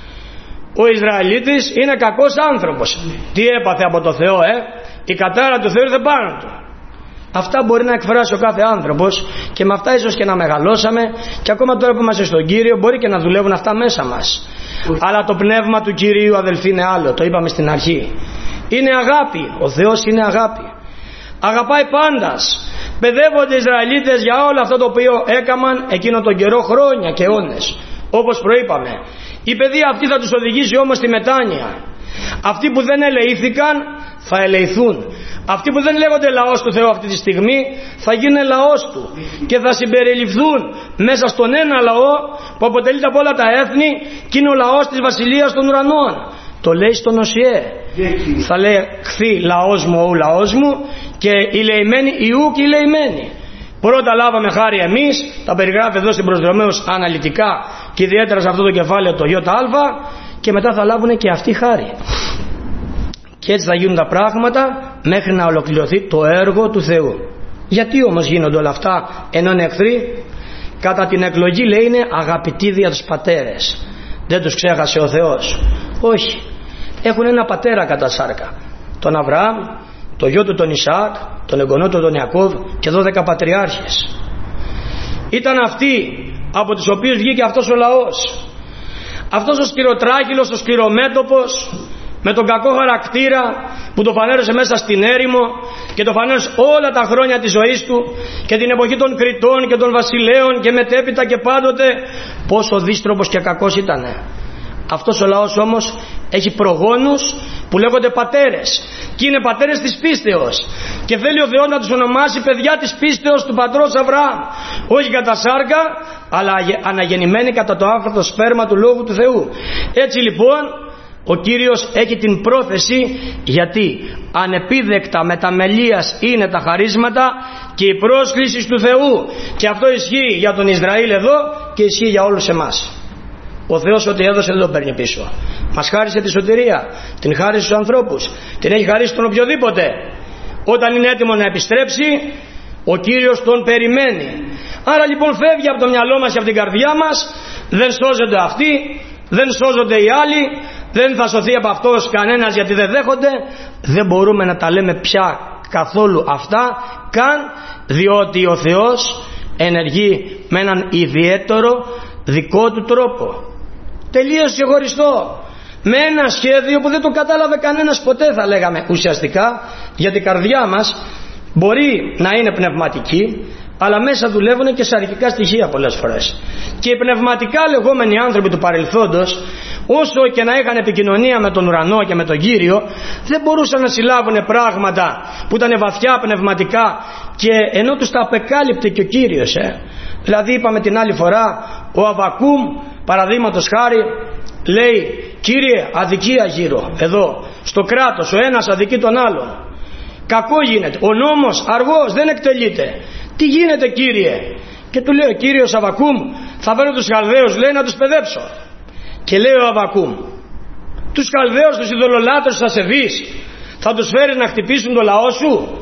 Ο Ισραηλίτης είναι κακός άνθρωπος. Τι έπαθε από το Θεό, ε? Η κατάρα του Θεού ήρθε πάνω του. Αυτά μπορεί να εκφράσει ο κάθε άνθρωπος, και με αυτά ίσως και να μεγαλώσαμε, και ακόμα τώρα που είμαστε στον Κύριο μπορεί και να δουλεύουν αυτά μέσα μας. Αλλά το πνεύμα του Κυρίου, αδελφοί, είναι άλλο. Το είπαμε στην αρχή. Είναι αγάπη. Ο Θεός είναι αγάπη. Αγαπάει πάντας. Παιδεύονται οι Ισραηλίτες για όλο αυτό το οποίο έκαναν εκείνο τον καιρό, χρόνια και αιώνες. Όπως προείπαμε. Η παιδεία αυτή θα τους οδηγήσει όμως στη μετάνοια. Αυτοί που δεν ελεήθηκαν θα ελεηθούν. Αυτοί που δεν λέγονται λαός του Θεού αυτή τη στιγμή θα γίνουν λαός του και θα συμπεριληφθούν μέσα στον ένα λαό που αποτελείται από όλα τα έθνη, και είναι ο λαός της Βασιλείας των Ουρανών. Το λέει στον Οσιέ. Θα λέει χθι λαός μου, ο λαός μου, και οι λεημένοι ιού και οι λεημένοι. Πρώτα λάβαμε χάρη εμείς, τα περιγράφει εδώ στην προς Ρωμαίους αναλυτικά και ιδιαίτερα σε αυτό το κεφάλαιο το ΙΑ, και μετά θα λάβουν και αυτοί χάρη. Και έτσι θα γίνουν τα πράγματα μέχρι να ολοκληρωθεί το έργο του Θεού. Γιατί όμως γίνονται όλα αυτά ενώ είναι εχθροί? Κατά την εκλογή, λέει, είναι αγαπητοί δια τους πατέρες. Δεν τους ξέχασε ο Θεός. Όχι. Έχουν ένα πατέρα κατά σάρκα. Τον Αβραάμ, το γιο του τον Ισαάκ, τον εγγονό του τον Ιακώβ και δώδεκα πατριάρχες. Ήταν αυτοί από τους οποίους βγήκε αυτός ο λαός. Αυτός ο σκληροτράχυλος, ο σκληρομέτωπος, με τον κακό χαρακτήρα που το φανέρωσε μέσα στην έρημο και το φανέρωσε όλα τα χρόνια της ζωής του και την εποχή των Κριτών και των βασιλέων και μετέπειτα και πάντοτε, πόσο δύστροπος και κακός ήτανε. Αυτός ο λαός όμως έχει προγόνους που λέγονται πατέρες, και είναι πατέρες της πίστεως, και θέλει ο Θεός να τους ονομάσει παιδιά της πίστεως του πατρός Αβραάμ, όχι κατά σάρκα αλλά αναγεννημένοι κατά το άφθαρτο σπέρμα του Λόγου του Θεού. Έτσι λοιπόν ο Κύριος έχει την πρόθεση, γιατί ανεπίδεκτα μεταμελίας είναι τα χαρίσματα και η πρόσκληση του Θεού, και αυτό ισχύει για τον Ισραήλ εδώ και ισχύει για όλους εμάς. Ο Θεός ό,τι έδωσε δεν το παίρνει πίσω. Μας χάρισε τη σωτηρία, την χάρισε στους ανθρώπους, την έχει χαρίσει τον οποιοδήποτε. Όταν είναι έτοιμο να επιστρέψει, ο Κύριος τον περιμένει. Άρα λοιπόν φεύγει από το μυαλό μας και από την καρδιά μας, δεν σώζονται αυτοί, δεν σώζονται οι άλλοι, δεν θα σωθεί από αυτός κανένας γιατί δεν δέχονται. Δεν μπορούμε να τα λέμε πια καθόλου αυτά καν, διότι ο Θεός ενεργεί με έναν ιδιαίτερο δικό του τρόπο, τελείως ξεχωριστό, με ένα σχέδιο που δεν το κατάλαβε κανένας ποτέ, θα λέγαμε ουσιαστικά, γιατί η καρδιά μας μπορεί να είναι πνευματική, αλλά μέσα δουλεύουν και σαρκικά στοιχεία πολλές φορές. Και οι πνευματικά λεγόμενοι άνθρωποι του παρελθόντος, όσο και να είχαν επικοινωνία με τον ουρανό και με τον Κύριο, δεν μπορούσαν να συλλάβουν πράγματα που ήταν βαθιά πνευματικά, και ενώ τους τα απεκάλυπτε και ο Κύριος. Ε. Δηλαδή είπαμε την άλλη φορά, ο Αββακούμ παραδείγματος χάρη λέει, Κύριε, αδικία γύρω εδώ στο κράτος, ο ένας αδικεί τον άλλον, κακό γίνεται, ο νόμος αργός δεν εκτελείται, τι γίνεται Κύριε? Και του λέει ο Κύριος, Αββακούμ, θα φέρω τους Χαλδαίους, λέει, να τους παιδέψω. Και λέει ο Αββακούμ, τους Χαλδαίους, τους ειδωλολάτρους, τους ασεβείς, θα τους φέρεις να χτυπήσουν το λαό σου?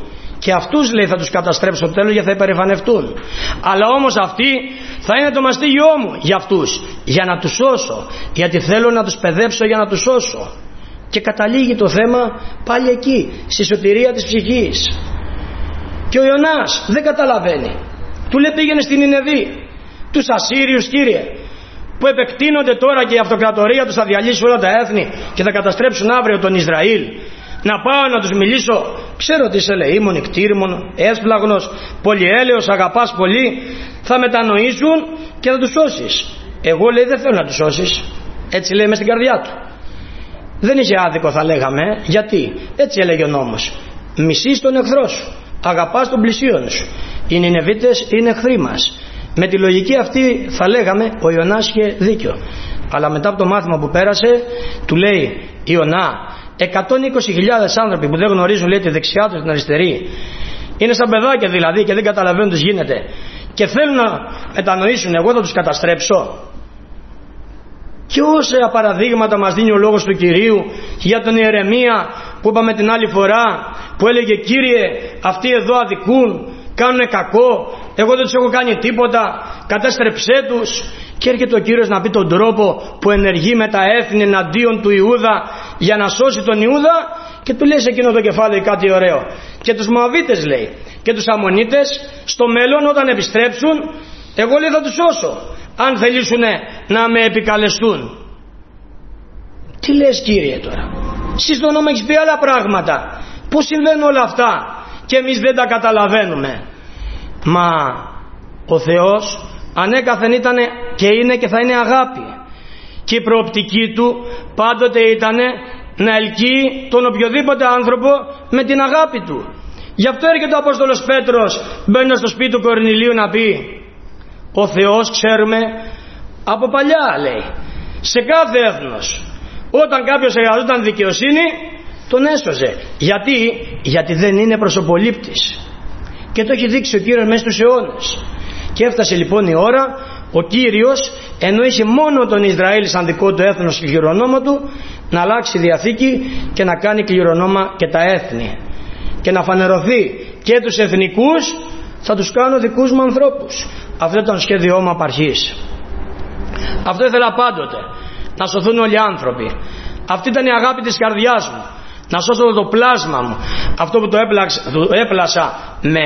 και αυτούς λέει θα τους καταστρέψω στο τέλος γιατί θα υπερηφανευτούν. Αλλά όμως αυτοί θα είναι το μαστίγιό μου για αυτούς, για να τους σώσω, γιατί θέλω να τους παιδέψω για να τους σώσω. Και καταλήγει το θέμα πάλι εκεί, στη σωτηρία της ψυχής. Και ο Ιωνάς δεν καταλαβαίνει. Του λέει πήγαινε στην Νινεβή, τους Ασσύριους Κύριε, που επεκτείνονται τώρα και η αυτοκρατορία τους θα διαλύσει όλα τα έθνη και θα καταστρέψουν αύριο τον Ισραήλ. Να πάω να τους μιλήσω, ξέρω ότι είσαι ελεήμων, κτήριμων, έσπλαγνος, πολυέλεος, αγαπάς πολύ, θα μετανοήσουν και θα τους σώσεις. Εγώ λέει δεν θέλω να τους σώσεις. Έτσι λέει μες στην καρδιά του. Δεν είχε άδικο θα λέγαμε, γιατί έτσι έλεγε ο νόμος. Μισείς τον εχθρό σου, αγαπάς τον πλησίον σου. Οι Νινεβίτες είναι εχθροί μας. Με τη λογική αυτή θα λέγαμε ο Ιωνάς είχε δίκιο. Αλλά μετά από το μάθημα που πέρασε του λέει Ιωνά, εκατόν είκοσι χιλιάδες άνθρωποι που δεν γνωρίζουν λέει τη δεξιά του την αριστερή, είναι σαν παιδάκια δηλαδή και δεν καταλαβαίνουν τι γίνεται και θέλουν να μετανοήσουν, εγώ θα τους καταστρέψω. Και όσα παραδείγματα μας δίνει ο λόγος του Κυρίου για τον Ιερεμία που είπαμε την άλλη φορά, που έλεγε Κύριε αυτοί εδώ αδικούν, κάνουν κακό, εγώ δεν τους έχω κάνει τίποτα, κατέστρεψέ τους. Και έρχεται ο Κύριος να πει τον τρόπο που ενεργεί με τα έθνη εναντίον του Ιούδα για να σώσει τον Ιούδα, και του λέει σε εκείνο το κεφάλαιο κάτι ωραίο. Και τους Μωαβίτες λέει και τους Αμμονίτες στο μέλλον όταν επιστρέψουν, εγώ λέει θα τους σώσω αν θελήσουν να με επικαλεστούν. Τι λες Κύριε τώρα, εσύ στο νόμο έχεις πει άλλα πράγματα, πώς συμβαίνουν όλα αυτά και εμείς δεν τα καταλαβαίνουμε. Μα ο Θεός ανέκαθεν ήταν και είναι και θα είναι αγάπη, και η προοπτική του πάντοτε ήταν να ελκύει τον οποιοδήποτε άνθρωπο με την αγάπη του. Γι' αυτό έρχεται ο Απόστολος Πέτρος μπαίνοντας στο σπίτι του Κορνηλίου να πει ο Θεός ξέρουμε από παλιά λέει σε κάθε έθνος όταν κάποιος εργαζόταν δικαιοσύνη τον έσωσε. Γιατί, γιατί δεν είναι προσωπολήπτης, και το έχει δείξει ο Κύριος μέσα στους αιώνες. Και έφτασε λοιπόν η ώρα ο Κύριος, ενώ είχε μόνο τον Ισραήλ σαν δικό του έθνος και κληρονόμο του, να αλλάξει διαθήκη και να κάνει κληρονόμα και τα έθνη και να φανερωθεί και τους εθνικούς θα τους κάνω δικούς μου ανθρώπους. Αυτό ήταν το σχέδιό μου απ' αρχής. Αυτό ήθελα πάντοτε, να σωθούν όλοι οι άνθρωποι. Αυτή ήταν η αγάπη της καρδιάς μου, να σώσω το πλάσμα μου, αυτό που το έπλασα, το έπλασα με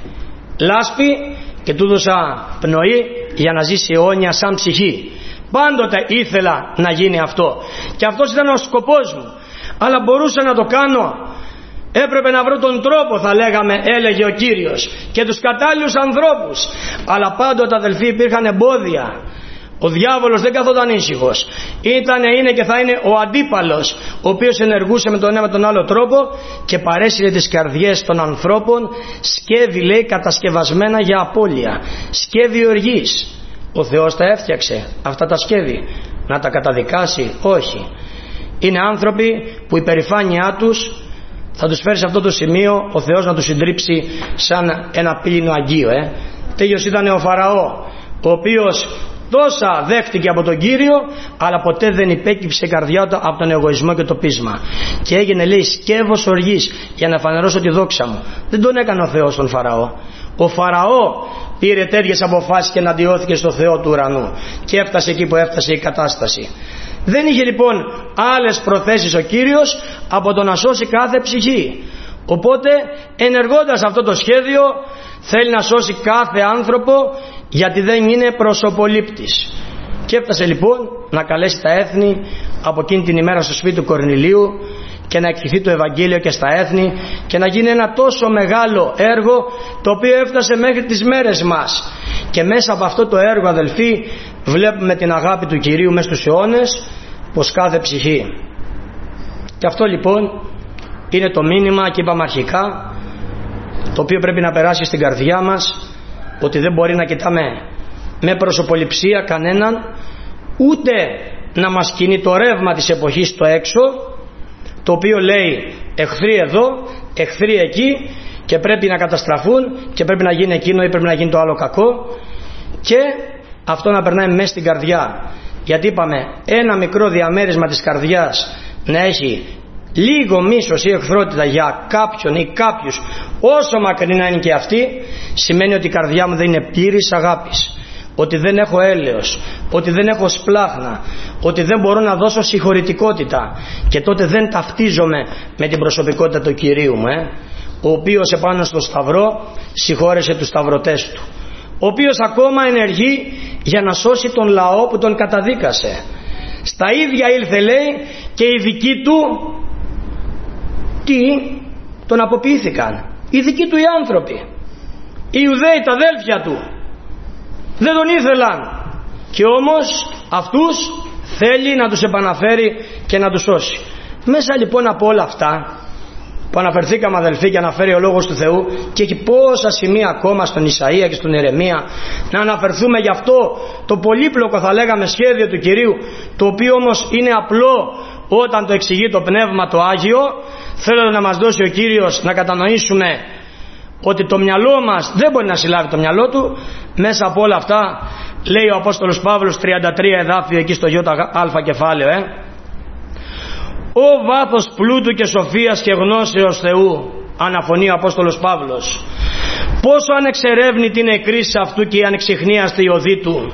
λάσπη και του δώσα πνοή για να ζήσει αιώνια σαν ψυχή. Πάντοτε ήθελα να γίνει αυτό και αυτός ήταν ο σκοπός μου, αλλά μπορούσα να το κάνω, έπρεπε να βρω τον τρόπο θα λέγαμε, έλεγε ο Κύριος, και τους κατάλληλους ανθρώπους. Αλλά πάντοτε αδελφοί υπήρχαν εμπόδια. Ο διάβολος δεν καθόταν ήσυχος. Ήτανε, είναι και θα είναι ο αντίπαλος, ο οποίος ενεργούσε με τον ένα με τον άλλο τρόπο και παρέσυρε τις καρδιές των ανθρώπων. Σκεύη λέει κατασκευασμένα για απώλεια, σκεύη οργής. Ο Θεός τα έφτιαξε αυτά τα σκεύη να τα καταδικάσει? Όχι. Είναι άνθρωποι που η περηφάνειά τους θα τους φέρει σε αυτό το σημείο ο Θεός να τους συντρίψει σαν ένα πύληνο αγγείο. ε. Τέλειος ήταν ο Φαραώ, ο οποίος τόσα δέχτηκε από τον Κύριο, αλλά ποτέ δεν υπέκυψε η καρδιά του από τον εγωισμό και το πείσμα, και έγινε λέει σκεύος οργής για να φανερώσω τη δόξα μου. Δεν τον έκανε ο Θεός τον Φαραώ. Ο Φαραώ πήρε τέτοιες αποφάσεις και εναντιώθηκε στο Θεό του ουρανού και έφτασε εκεί που έφτασε η κατάσταση. Δεν είχε λοιπόν άλλες προθέσεις ο Κύριος από το να σώσει κάθε ψυχή. Οπότε ενεργώντας αυτό το σχέδιο θέλει να σώσει κάθε άνθρωπο, γιατί δεν είναι προσωπολήπτης. Και έφτασε λοιπόν να καλέσει τα έθνη από εκείνη την ημέρα στο σπίτι του Κορνηλίου και να εκχυθεί το Ευαγγέλιο και στα έθνη και να γίνει ένα τόσο μεγάλο έργο, το οποίο έφτασε μέχρι τις μέρες μας. Και μέσα από αυτό το έργο αδελφοί βλέπουμε την αγάπη του Κυρίου μέσα στους αιώνες, πως κάθε ψυχή. Και αυτό λοιπόν είναι το μήνυμα, και είπαμε αρχικά, το οποίο πρέπει να περάσει στην καρδιά μας, ότι δεν μπορεί να κοιτάμε με προσωποληψία κανέναν, ούτε να μας κινεί το ρεύμα της εποχής στο έξω, το οποίο λέει εχθροί εδώ, εχθροί εκεί, και πρέπει να καταστραφούν και πρέπει να γίνει εκείνο ή πρέπει να γίνει το άλλο κακό, και αυτό να περνάει μέσα στην καρδιά. Γιατί είπαμε ένα μικρό διαμέρισμα της καρδιάς να έχει λίγο μίσος ή εχθρότητα για κάποιον ή κάποιους όσο μακρινά είναι και αυτή, σημαίνει ότι η καρδιά μου δεν είναι πλήρης αγάπης, ότι δεν έχω έλεος, ότι δεν έχω σπλάχνα, ότι δεν μπορώ να δώσω συγχωρητικότητα, και τότε δεν ταυτίζομαι με την προσωπικότητα του Κυρίου μου, ε? ο οποίος επάνω στο σταυρό συγχώρεσε τους σταυρωτές του, ο οποίος ακόμα ενεργεί για να σώσει τον λαό που τον καταδίκασε. Στα ίδια ήλθε, λέει, και οι δικοί του τι τον αποποιήθηκαν, οι δικοί του οι άνθρωποι, οι Ιουδαίοι, τα αδέλφια του, δεν τον ήθελαν, και όμως αυτούς θέλει να τους επαναφέρει και να τους σώσει. Μέσα λοιπόν από όλα αυτά που αναφερθήκαμε, αδελφοί, και αναφέρει ο Λόγος του Θεού, και έχει πόσα σημεία ακόμα στον Ισαΐα και στον Ιερεμία να αναφερθούμε γι' αυτό το πολύπλοκο, θα λέγαμε, σχέδιο του Κυρίου, το οποίο όμως είναι απλό όταν το εξηγεί το Πνεύμα το Άγιο. Θέλω να μας δώσει ο Κύριος να κατανοήσουμε ότι το μυαλό μας δεν μπορεί να συλλάβει το μυαλό του. Μέσα από όλα αυτά λέει ο Απόστολος Παύλος, τριάντα τρία εδάφιο εκεί στο ΙΑ κεφάλαιο, ε, «Ο βάθος πλούτου και σοφίας και γνώσεως Θεού», αναφωνεί ο Απόστολος Παύλος, «πόσο ανεξερεύνητη είναι η κρίση αυτού και η ανεξιχνίαστη η οδή του».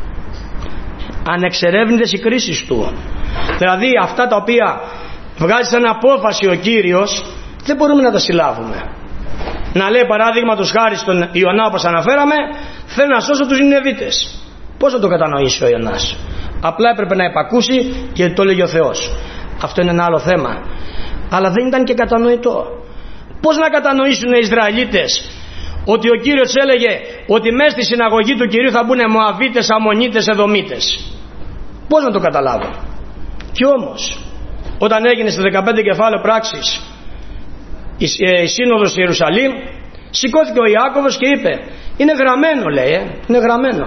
Ανεξερεύνητες οι κρίσεις του, δηλαδή αυτά τα οποία βγάζει σαν απόφαση ο Κύριος, δεν μπορούμε να τα συλλάβουμε. Να λέει παράδειγματος χάρη στον Ιωνά, όπως αναφέραμε, θέλω να σώσω τους Νινεβίτες. Πώς θα το κατανοήσει ο Ιωνάς? Απλά έπρεπε να υπακούσει γιατί το λέγει ο Θεός. Αυτό είναι ένα άλλο θέμα, αλλά δεν ήταν και κατανοητό. Πώς να κατανοήσουν οι Ισραηλίτες ότι ο Κύριος έλεγε ότι μέσα στη συναγωγή του Κυρίου θα μπουν Μωαβίτες, Αμμονίτες, Εδωμίτες? Πώς να το καταλάβουν? Και όμως όταν έγινε στο δεκαπέντε κεφάλαιο Πράξεις η, ε, η Σύνοδος στη Ιερουσαλήμ, σηκώθηκε ο Ιάκωβος και είπε, είναι γραμμένο, λέει, ε, είναι γραμμένο.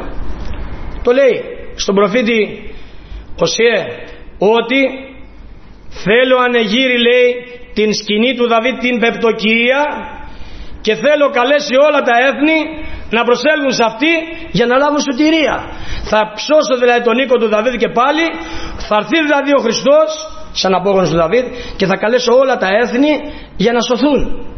Το λέει στον προφήτη Οσιέ ότι θέλω ανεγείρει, λέει, την σκηνή του Δαβίδ, την πεπτοκία, και θέλω καλέσει όλα τα έθνη να προσέλθουν σε αυτή για να λάβουν σωτηρία. Θα ψώσω δηλαδή τον οίκο του Δαβίδ, και πάλι θα έρθει δηλαδή ο Χριστός σαν απόγονος του Δαβίδ και θα καλέσω όλα τα έθνη για να σωθούν.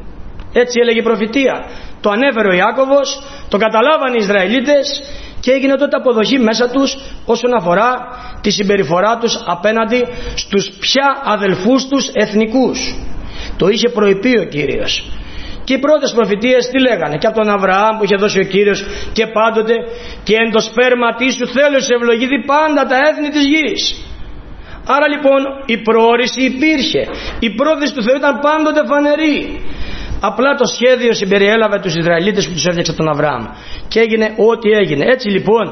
Έτσι έλεγε η προφητεία. Το ανέφερε ο Ιάκωβος, το καταλάβανε οι Ισραηλίτες και έγινε τότε αποδοχή μέσα τους όσον αφορά τη συμπεριφορά τους απέναντι στους πια αδελφούς τους εθνικούς. Το είχε προειπεί ο Κύριος. Και οι πρώτες προφητείες τι λέγανε? Και από τον Αβραάμ που είχε δώσει ο Κύριος, και πάντοτε και εν το σπέρματί σου θέλω σε ευλογηθεί πάντα τα έθνη της γης. Άρα λοιπόν η προώρηση υπήρχε, η πρόθεση του Θεού ήταν πάντοτε φανερή. Απλά το σχέδιο συμπεριέλαβε τους Ισραηλίτες που τους έφτιαξε τον Αβραάμ και έγινε ό,τι έγινε. Έτσι λοιπόν,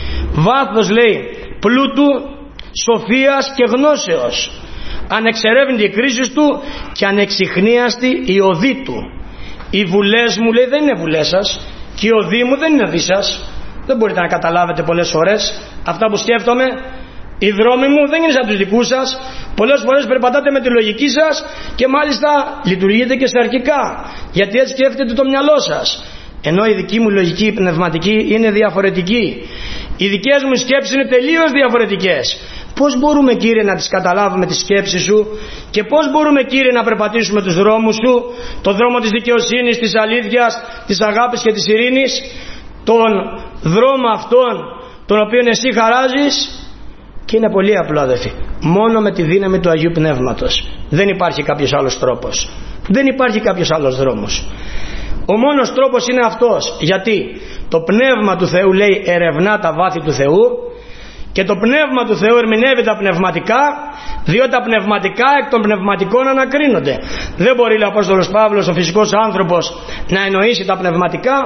βάθος, λέει, πλούτου, σοφίας και γνώσεως, ανεξερεύνητη η κρίση του και ανεξιχνίαστη η οδή του. Οι βουλές μου, λέει, δεν είναι βουλές σας, και η οδή μου δεν είναι οδή σας. Δεν μπορείτε να καταλάβετε πολλές φορές αυτά που σκέφτομαι. Οι δρόμοι μου δεν είναι σαν τους δικούς σας. Πολλές φορές περπατάτε με τη λογική σας και μάλιστα λειτουργείτε και σαρκικά, γιατί έτσι σκέφτεται το μυαλό σας. Ενώ η δική μου λογική, η πνευματική, είναι διαφορετική. Οι δικές μου σκέψεις είναι τελείως διαφορετικές. Πώς μπορούμε, Κύριε, να τις καταλάβουμε τις σκέψεις σου, και πώς μπορούμε, Κύριε, να περπατήσουμε τους δρόμους σου, το δρόμο της δικαιοσύνης, της αλήθειας, της αγάπης και της ειρήνης, τον δρόμο αυτόν τον οποίο εσύ χαράζεις? Και είναι πολύ απλό, αδελφοί. Μόνο με τη δύναμη του Αγίου Πνεύματος. Δεν υπάρχει κάποιος άλλος τρόπος. Δεν υπάρχει κάποιος άλλος δρόμος. Ο μόνος τρόπος είναι αυτός. Γιατί το Πνεύμα του Θεού, λέει, ερευνά τα βάθη του Θεού, και το Πνεύμα του Θεού ερμηνεύει τα πνευματικά, διότι τα πνευματικά εκ των πνευματικών ανακρίνονται. Δεν μπορεί, λέει ο Απόστολος Παύλος, ο φυσικός άνθρωπος να εννοήσει τα πνευματικά,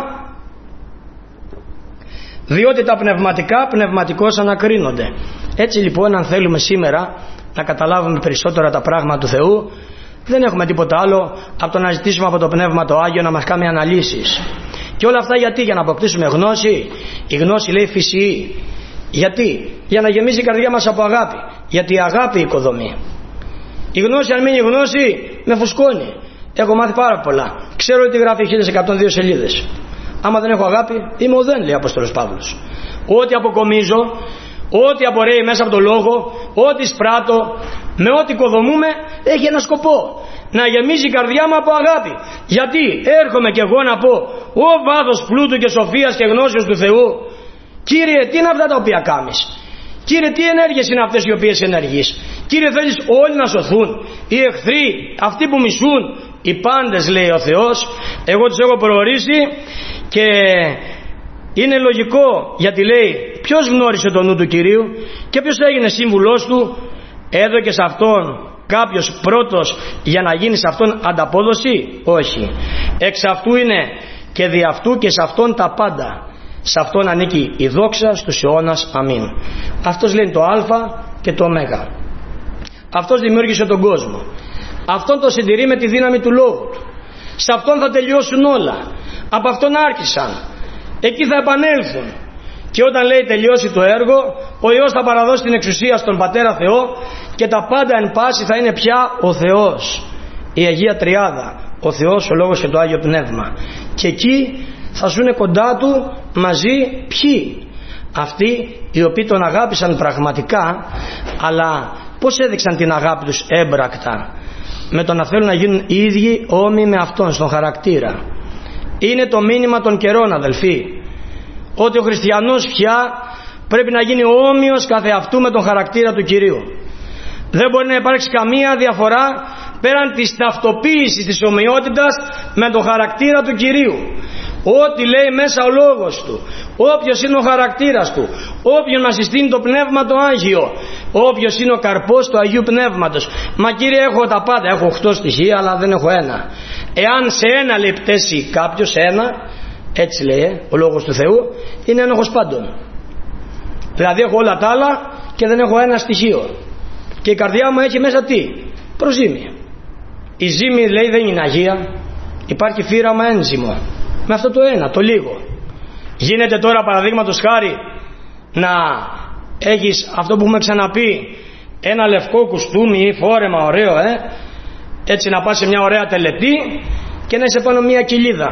διότι τα πνευματικά πνευματικώς ανακρίνονται. Έτσι λοιπόν, αν θέλουμε σήμερα να καταλάβουμε περισσότερα τα πράγματα του Θεού, δεν έχουμε τίποτα άλλο από το να ζητήσουμε από το Πνεύμα το Άγιο να μας κάνει αναλύσεις. Και όλα αυτά γιατί? Για να αποκτήσουμε γνώση. Η γνώση, λέει, φυσιή. Γιατί? Για να γεμίσει η καρδιά μας από αγάπη. Γιατί η αγάπη οικοδομεί. Η γνώση, αν μείνει γνώση, με φουσκώνει. Έχω μάθει πάρα πολλά. Ξέρω ότι γράφει χίλιες εκατόν δύο σελίδες. Άμα δεν έχω αγάπη, είμαι ο δεν, λέει ο Απόστολος Παύλος. Ό,τι αποκομίζω, ό,τι απορρέει μέσα από το λόγο, ό,τι σπράττω, με ό,τι οικοδομούμε, έχει ένα σκοπό. να γεμίζει η καρδιά μου από αγάπη. Γιατί έρχομαι κι εγώ να πω, ο βάθος πλούτου και σοφίας και γνώσεως του Θεού, Κύριε, τι είναι αυτά τα οποία κάνεις? Κύριε, τι ενέργειες είναι αυτές οι οποίες ενεργείς? Κύριε, θέλεις όλοι να σωθούν, οι εχθροί, αυτοί που μισούν, οι πάντες, λέει ο Θεός, εγώ τους έχω προορίσει. Και είναι λογικό, γιατί λέει, ποιος γνώρισε το νου του Κυρίου και ποιος έγινε σύμβουλός του? Έδωκε σε αυτόν κάποιος πρώτος για να γίνει σε αυτόν ανταπόδοση? Όχι. Εξ αυτού είναι και δι' αυτού και σε αυτόν τα πάντα. Σε αυτόν ανήκει η δόξα στους αιώνας. Αμήν. Αυτός λέει το Α και το Ω. Αυτός δημιούργησε τον κόσμο. Αυτόν το συντηρεί με τη δύναμη του λόγου του. Σε αυτόν θα τελειώσουν όλα. Από αυτόν άρχισαν. Εκεί θα επανέλθουν. Και όταν λέει τελειώσει το έργο, ο Υιός θα παραδώσει την εξουσία στον Πατέρα Θεό και τα πάντα εν πάση θα είναι πια ο Θεός. Η Αγία Τριάδα. Ο Θεός, ο Λόγος και το Άγιο Πνεύμα. Και εκεί θα ζουν κοντά του μαζί ποιοι? Αυτοί οι οποίοι τον αγάπησαν πραγματικά, αλλά πώς έδειξαν την αγάπη τους έμπρακτα? Με το να θέλουν να γίνουν οι ίδιοι όμοιοι με αυτόν στον χαρακτήρα. Είναι το μήνυμα των καιρών, αδελφοί, ότι ο χριστιανός πια πρέπει να γίνει όμοιος καθε αυτού με τον χαρακτήρα του Κυρίου. Δεν μπορεί να υπάρξει καμία διαφορά πέραν της ταυτοποίησης της ομοιότητας με τον χαρακτήρα του Κυρίου. Ό,τι λέει μέσα ο λόγος του, όποιος είναι ο χαρακτήρας του, όποιον μας συστήνει το Πνεύμα το Άγιο, όποιος είναι ο καρπός του Αγίου Πνεύματος. Μα Κύριε, έχω τα πάντα, έχω οχτώ στοιχεία αλλά δεν έχω ένα. Εάν σε ένα λέει πτέσει κάποιος, ένα, έτσι λέει ε, ο λόγος του Θεού, είναι ένοχος πάντων. Δηλαδή έχω όλα τα άλλα και δεν έχω ένα στοιχείο. Και η καρδιά μου έχει μέσα τι? Προζύμια. Η ζύμη λέει δεν είναι αγία, υπάρχει φύραμα ένζυμο. Με αυτό το ένα, το λίγο. Γίνεται τώρα παραδείγματος χάρη να έχεις αυτό που έχουμε ξαναπεί, ένα λευκό κουστούμι ή φόρεμα ωραίο, ε, έτσι να πας σε μια ωραία τελετή και να είσαι πάνω μια κοιλίδα.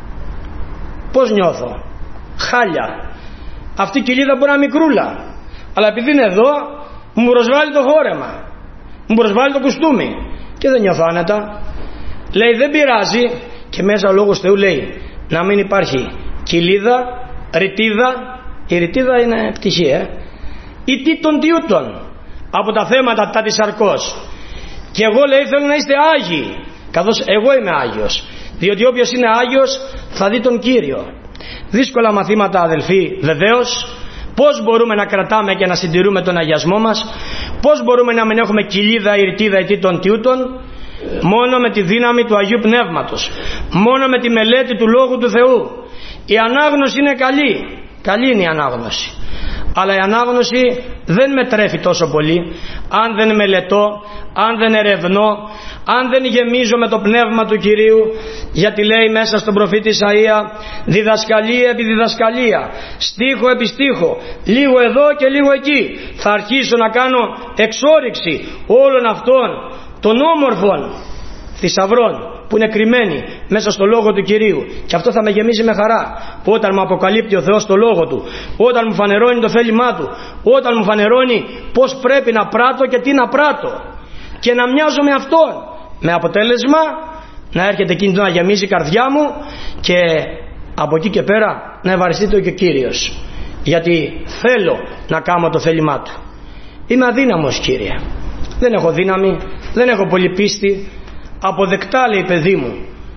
Πώς νιώθω? Χάλια. Αυτή η κοιλίδα μπορεί να είναι μικρούλα, αλλά επειδή είναι εδώ μου προσβάλλει το φόρεμα, μου προσβάλλει το κουστούμι και δεν νιώθω άνετα. Λέει δεν πειράζει, και μέσα ο Λόγος Θεού λέει να μην υπάρχει κοιλίδα, ρητίδα. Η ρητίδα είναι πτυχή, ε, ή τι των τιούτων από τα θέματα τα της σαρκός. Και εγώ λέει θέλω να είστε άγιοι, καθώς εγώ είμαι Άγιος, διότι όποιος είναι Άγιος θα δει τον Κύριο. Δύσκολα μαθήματα, αδελφοί, βεβαίως. Πώς μπορούμε να κρατάμε και να συντηρούμε τον αγιασμό μας? Πώς μπορούμε να μην έχουμε κοιλίδα, ηρτίδα, ή των τιούτων? Μόνο με τη δύναμη του Αγίου Πνεύματος, μόνο με τη μελέτη του Λόγου του Θεού. Η ανάγνωση είναι καλή, καλή είναι η ανάγνωση, αλλά η ανάγνωση δεν με τρέφει τόσο πολύ αν δεν μελετώ, αν δεν ερευνώ, αν δεν γεμίζω με το Πνεύμα του Κυρίου. Γιατί λέει μέσα στον προφήτη Ισαΐα, διδασκαλία επί διδασκαλία, στίχο επί στίχο, λίγο εδώ και λίγο εκεί. Θα αρχίσω να κάνω εξόρυξη όλων αυτών των όμορφων θησαυρών που είναι κρυμμένοι μέσα στο Λόγο του Κυρίου, και αυτό θα με γεμίζει με χαρά. Όταν μου αποκαλύπτει ο Θεός το Λόγο του, όταν μου φανερώνει το θέλημά του, όταν μου φανερώνει πως πρέπει να πράττω και τι να πράττω, και να μοιάζω με Αυτόν, με αποτέλεσμα να έρχεται εκείνη να γεμίζει η καρδιά μου, και από εκεί και πέρα να ευαριστείται και ο Κύριος, γιατί θέλω να κάνω το θέλημά του. Είμαι αδύναμος, Κύριε, δεν έχω δύναμη, δεν έχω πολύ πίστη. Αποδεκτά, λέει, παιδί μου,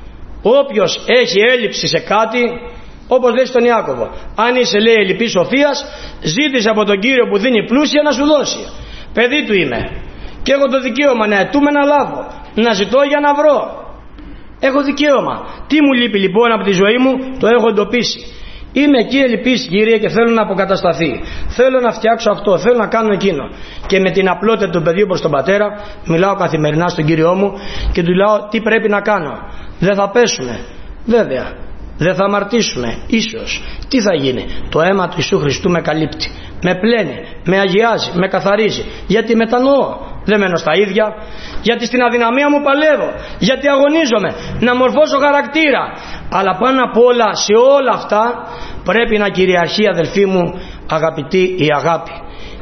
όποιος έχει έλλειψη σε κάτι, όπως λέει στον Ιάκωβο, αν είσαι, λέει, ελλειπής σοφίας, ζήτησε από τον Κύριο που δίνει πλούσια να σου δώσει. Παιδί του είμαι και έχω το δικαίωμα να αιτούμε να λάβω, να ζητώ για να βρω. Έχω δικαίωμα. Τι μου λείπει λοιπόν από τη ζωή μου? Το έχω εντοπίσει. Είμαι εκεί ελλειπής, Κύριε, και θέλω να αποκατασταθεί. Θέλω να φτιάξω αυτό, θέλω να κάνω εκείνο. Και με την απλότητα του παιδιού προς τον πατέρα, μιλάω καθημερινά στον Κύριό μου και του λέω τι πρέπει να κάνω. Δεν θα πέσουμε, βέβαια. Δεν θα αμαρτήσουμε, ίσως. Τι θα γίνει? Το αίμα του Ιησού Χριστού με καλύπτει, με πλένει, με αγιάζει, με καθαρίζει. Γιατί μετανοώ, δεν μένω στα ίδια. Γιατί στην αδυναμία μου παλεύω, γιατί αγωνίζομαι να μορφώσω χαρακτήρα. Αλλά πάνω απ' όλα, σε όλα αυτά πρέπει να κυριαρχεί, αδελφοί μου αγαπητοί, η αγάπη.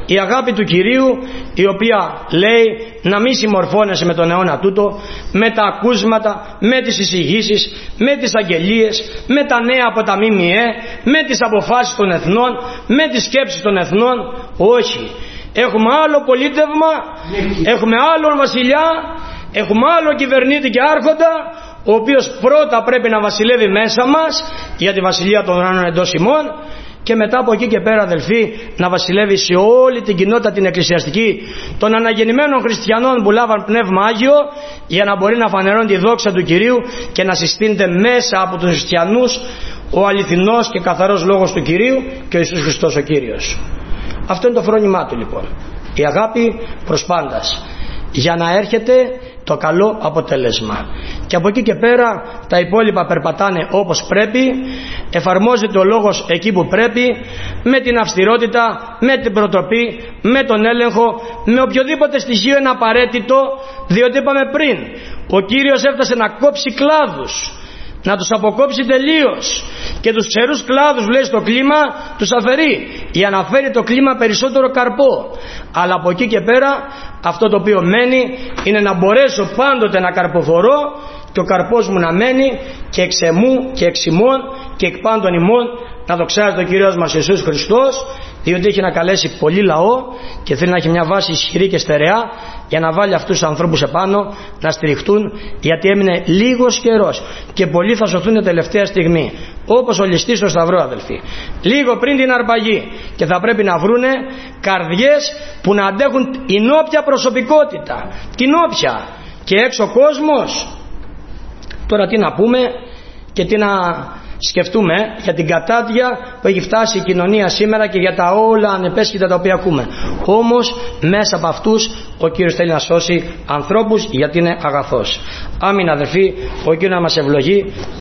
η αγάπη του Κυρίου, η οποία λέει να μη συμμορφώνεσαι με τον αιώνα τούτο, με τα ακούσματα, με τις εισηγήσεις, με τις αγγελίες, με τα νέα από τα ΜΜΕ, με τις αποφάσεις των εθνών, με τις σκέψεις των εθνών. Όχι. Έχουμε άλλο πολίτευμα, έχουμε άλλον βασιλιά, έχουμε άλλο κυβερνήτη και άρχοντα, ο οποίος πρώτα πρέπει να βασιλεύει μέσα μας για τη βασιλεία των ουρανών εντός ημών, και μετά από εκεί και πέρα, αδελφοί, να βασιλεύει σε όλη την κοινότητα την εκκλησιαστική των αναγεννημένων χριστιανών που λάβαν Πνεύμα Άγιο, για να μπορεί να φανερώνει τη δόξα του Κυρίου και να συστήνεται μέσα από τους χριστιανούς ο αληθινός και καθαρός λόγος του Κυρίου και ο Ιησούς Χριστός ο Κύριος. Αυτό είναι το φρόνημά του λοιπόν, η αγάπη προς πάντας, για να έρχεται το καλό αποτέλεσμα. Και από εκεί και πέρα τα υπόλοιπα περπατάνε όπως πρέπει, εφαρμόζεται ο λόγος εκεί που πρέπει, με την αυστηρότητα, με την προτροπή, με τον έλεγχο, με οποιοδήποτε στοιχείο είναι απαραίτητο, διότι είπαμε πριν, ο Κύριος έφτασε να κόψει κλάδους, να τους αποκόψει τελείως, και τους ξερούς κλάδους, λέει, στο κλίμα τους αφαιρεί, για να φέρει το κλίμα περισσότερο καρπό. Αλλά από εκεί και πέρα αυτό το οποίο μένει είναι να μπορέσω πάντοτε να καρποφορώ και ο καρπός μου να μένει και εξ εμού και εξ ημών και εκ πάντων ημών, να δοξάζεται ο Κύριος μας Ιησούς Χριστός, διότι έχει να καλέσει πολύ λαό και θέλει να έχει μια βάση ισχυρή και στερεά για να βάλει αυτούς τους ανθρώπους επάνω να στηριχτούν, γιατί έμεινε λίγος καιρός και πολλοί θα σωθούν τελευταία στιγμή, όπως ο ληστής στο Σταυρό, αδελφοί, λίγο πριν την αρπαγή, και θα πρέπει να βρούνε καρδιές που να αντέχουν την όποια προσωπικότητα, την όποια, και έξω ο κόσμος. Τώρα τι να πούμε και τι να σκεφτούμε για την κατάδια που έχει φτάσει η κοινωνία σήμερα και για τα όλα ανεπέσχυτα τα οποία ακούμε. Όμως μέσα από αυτούς ο Κύριος θέλει να σώσει ανθρώπους, γιατί είναι αγαθός. Άμην, αδελφοί, ο Κύριος να μας ευλογεί.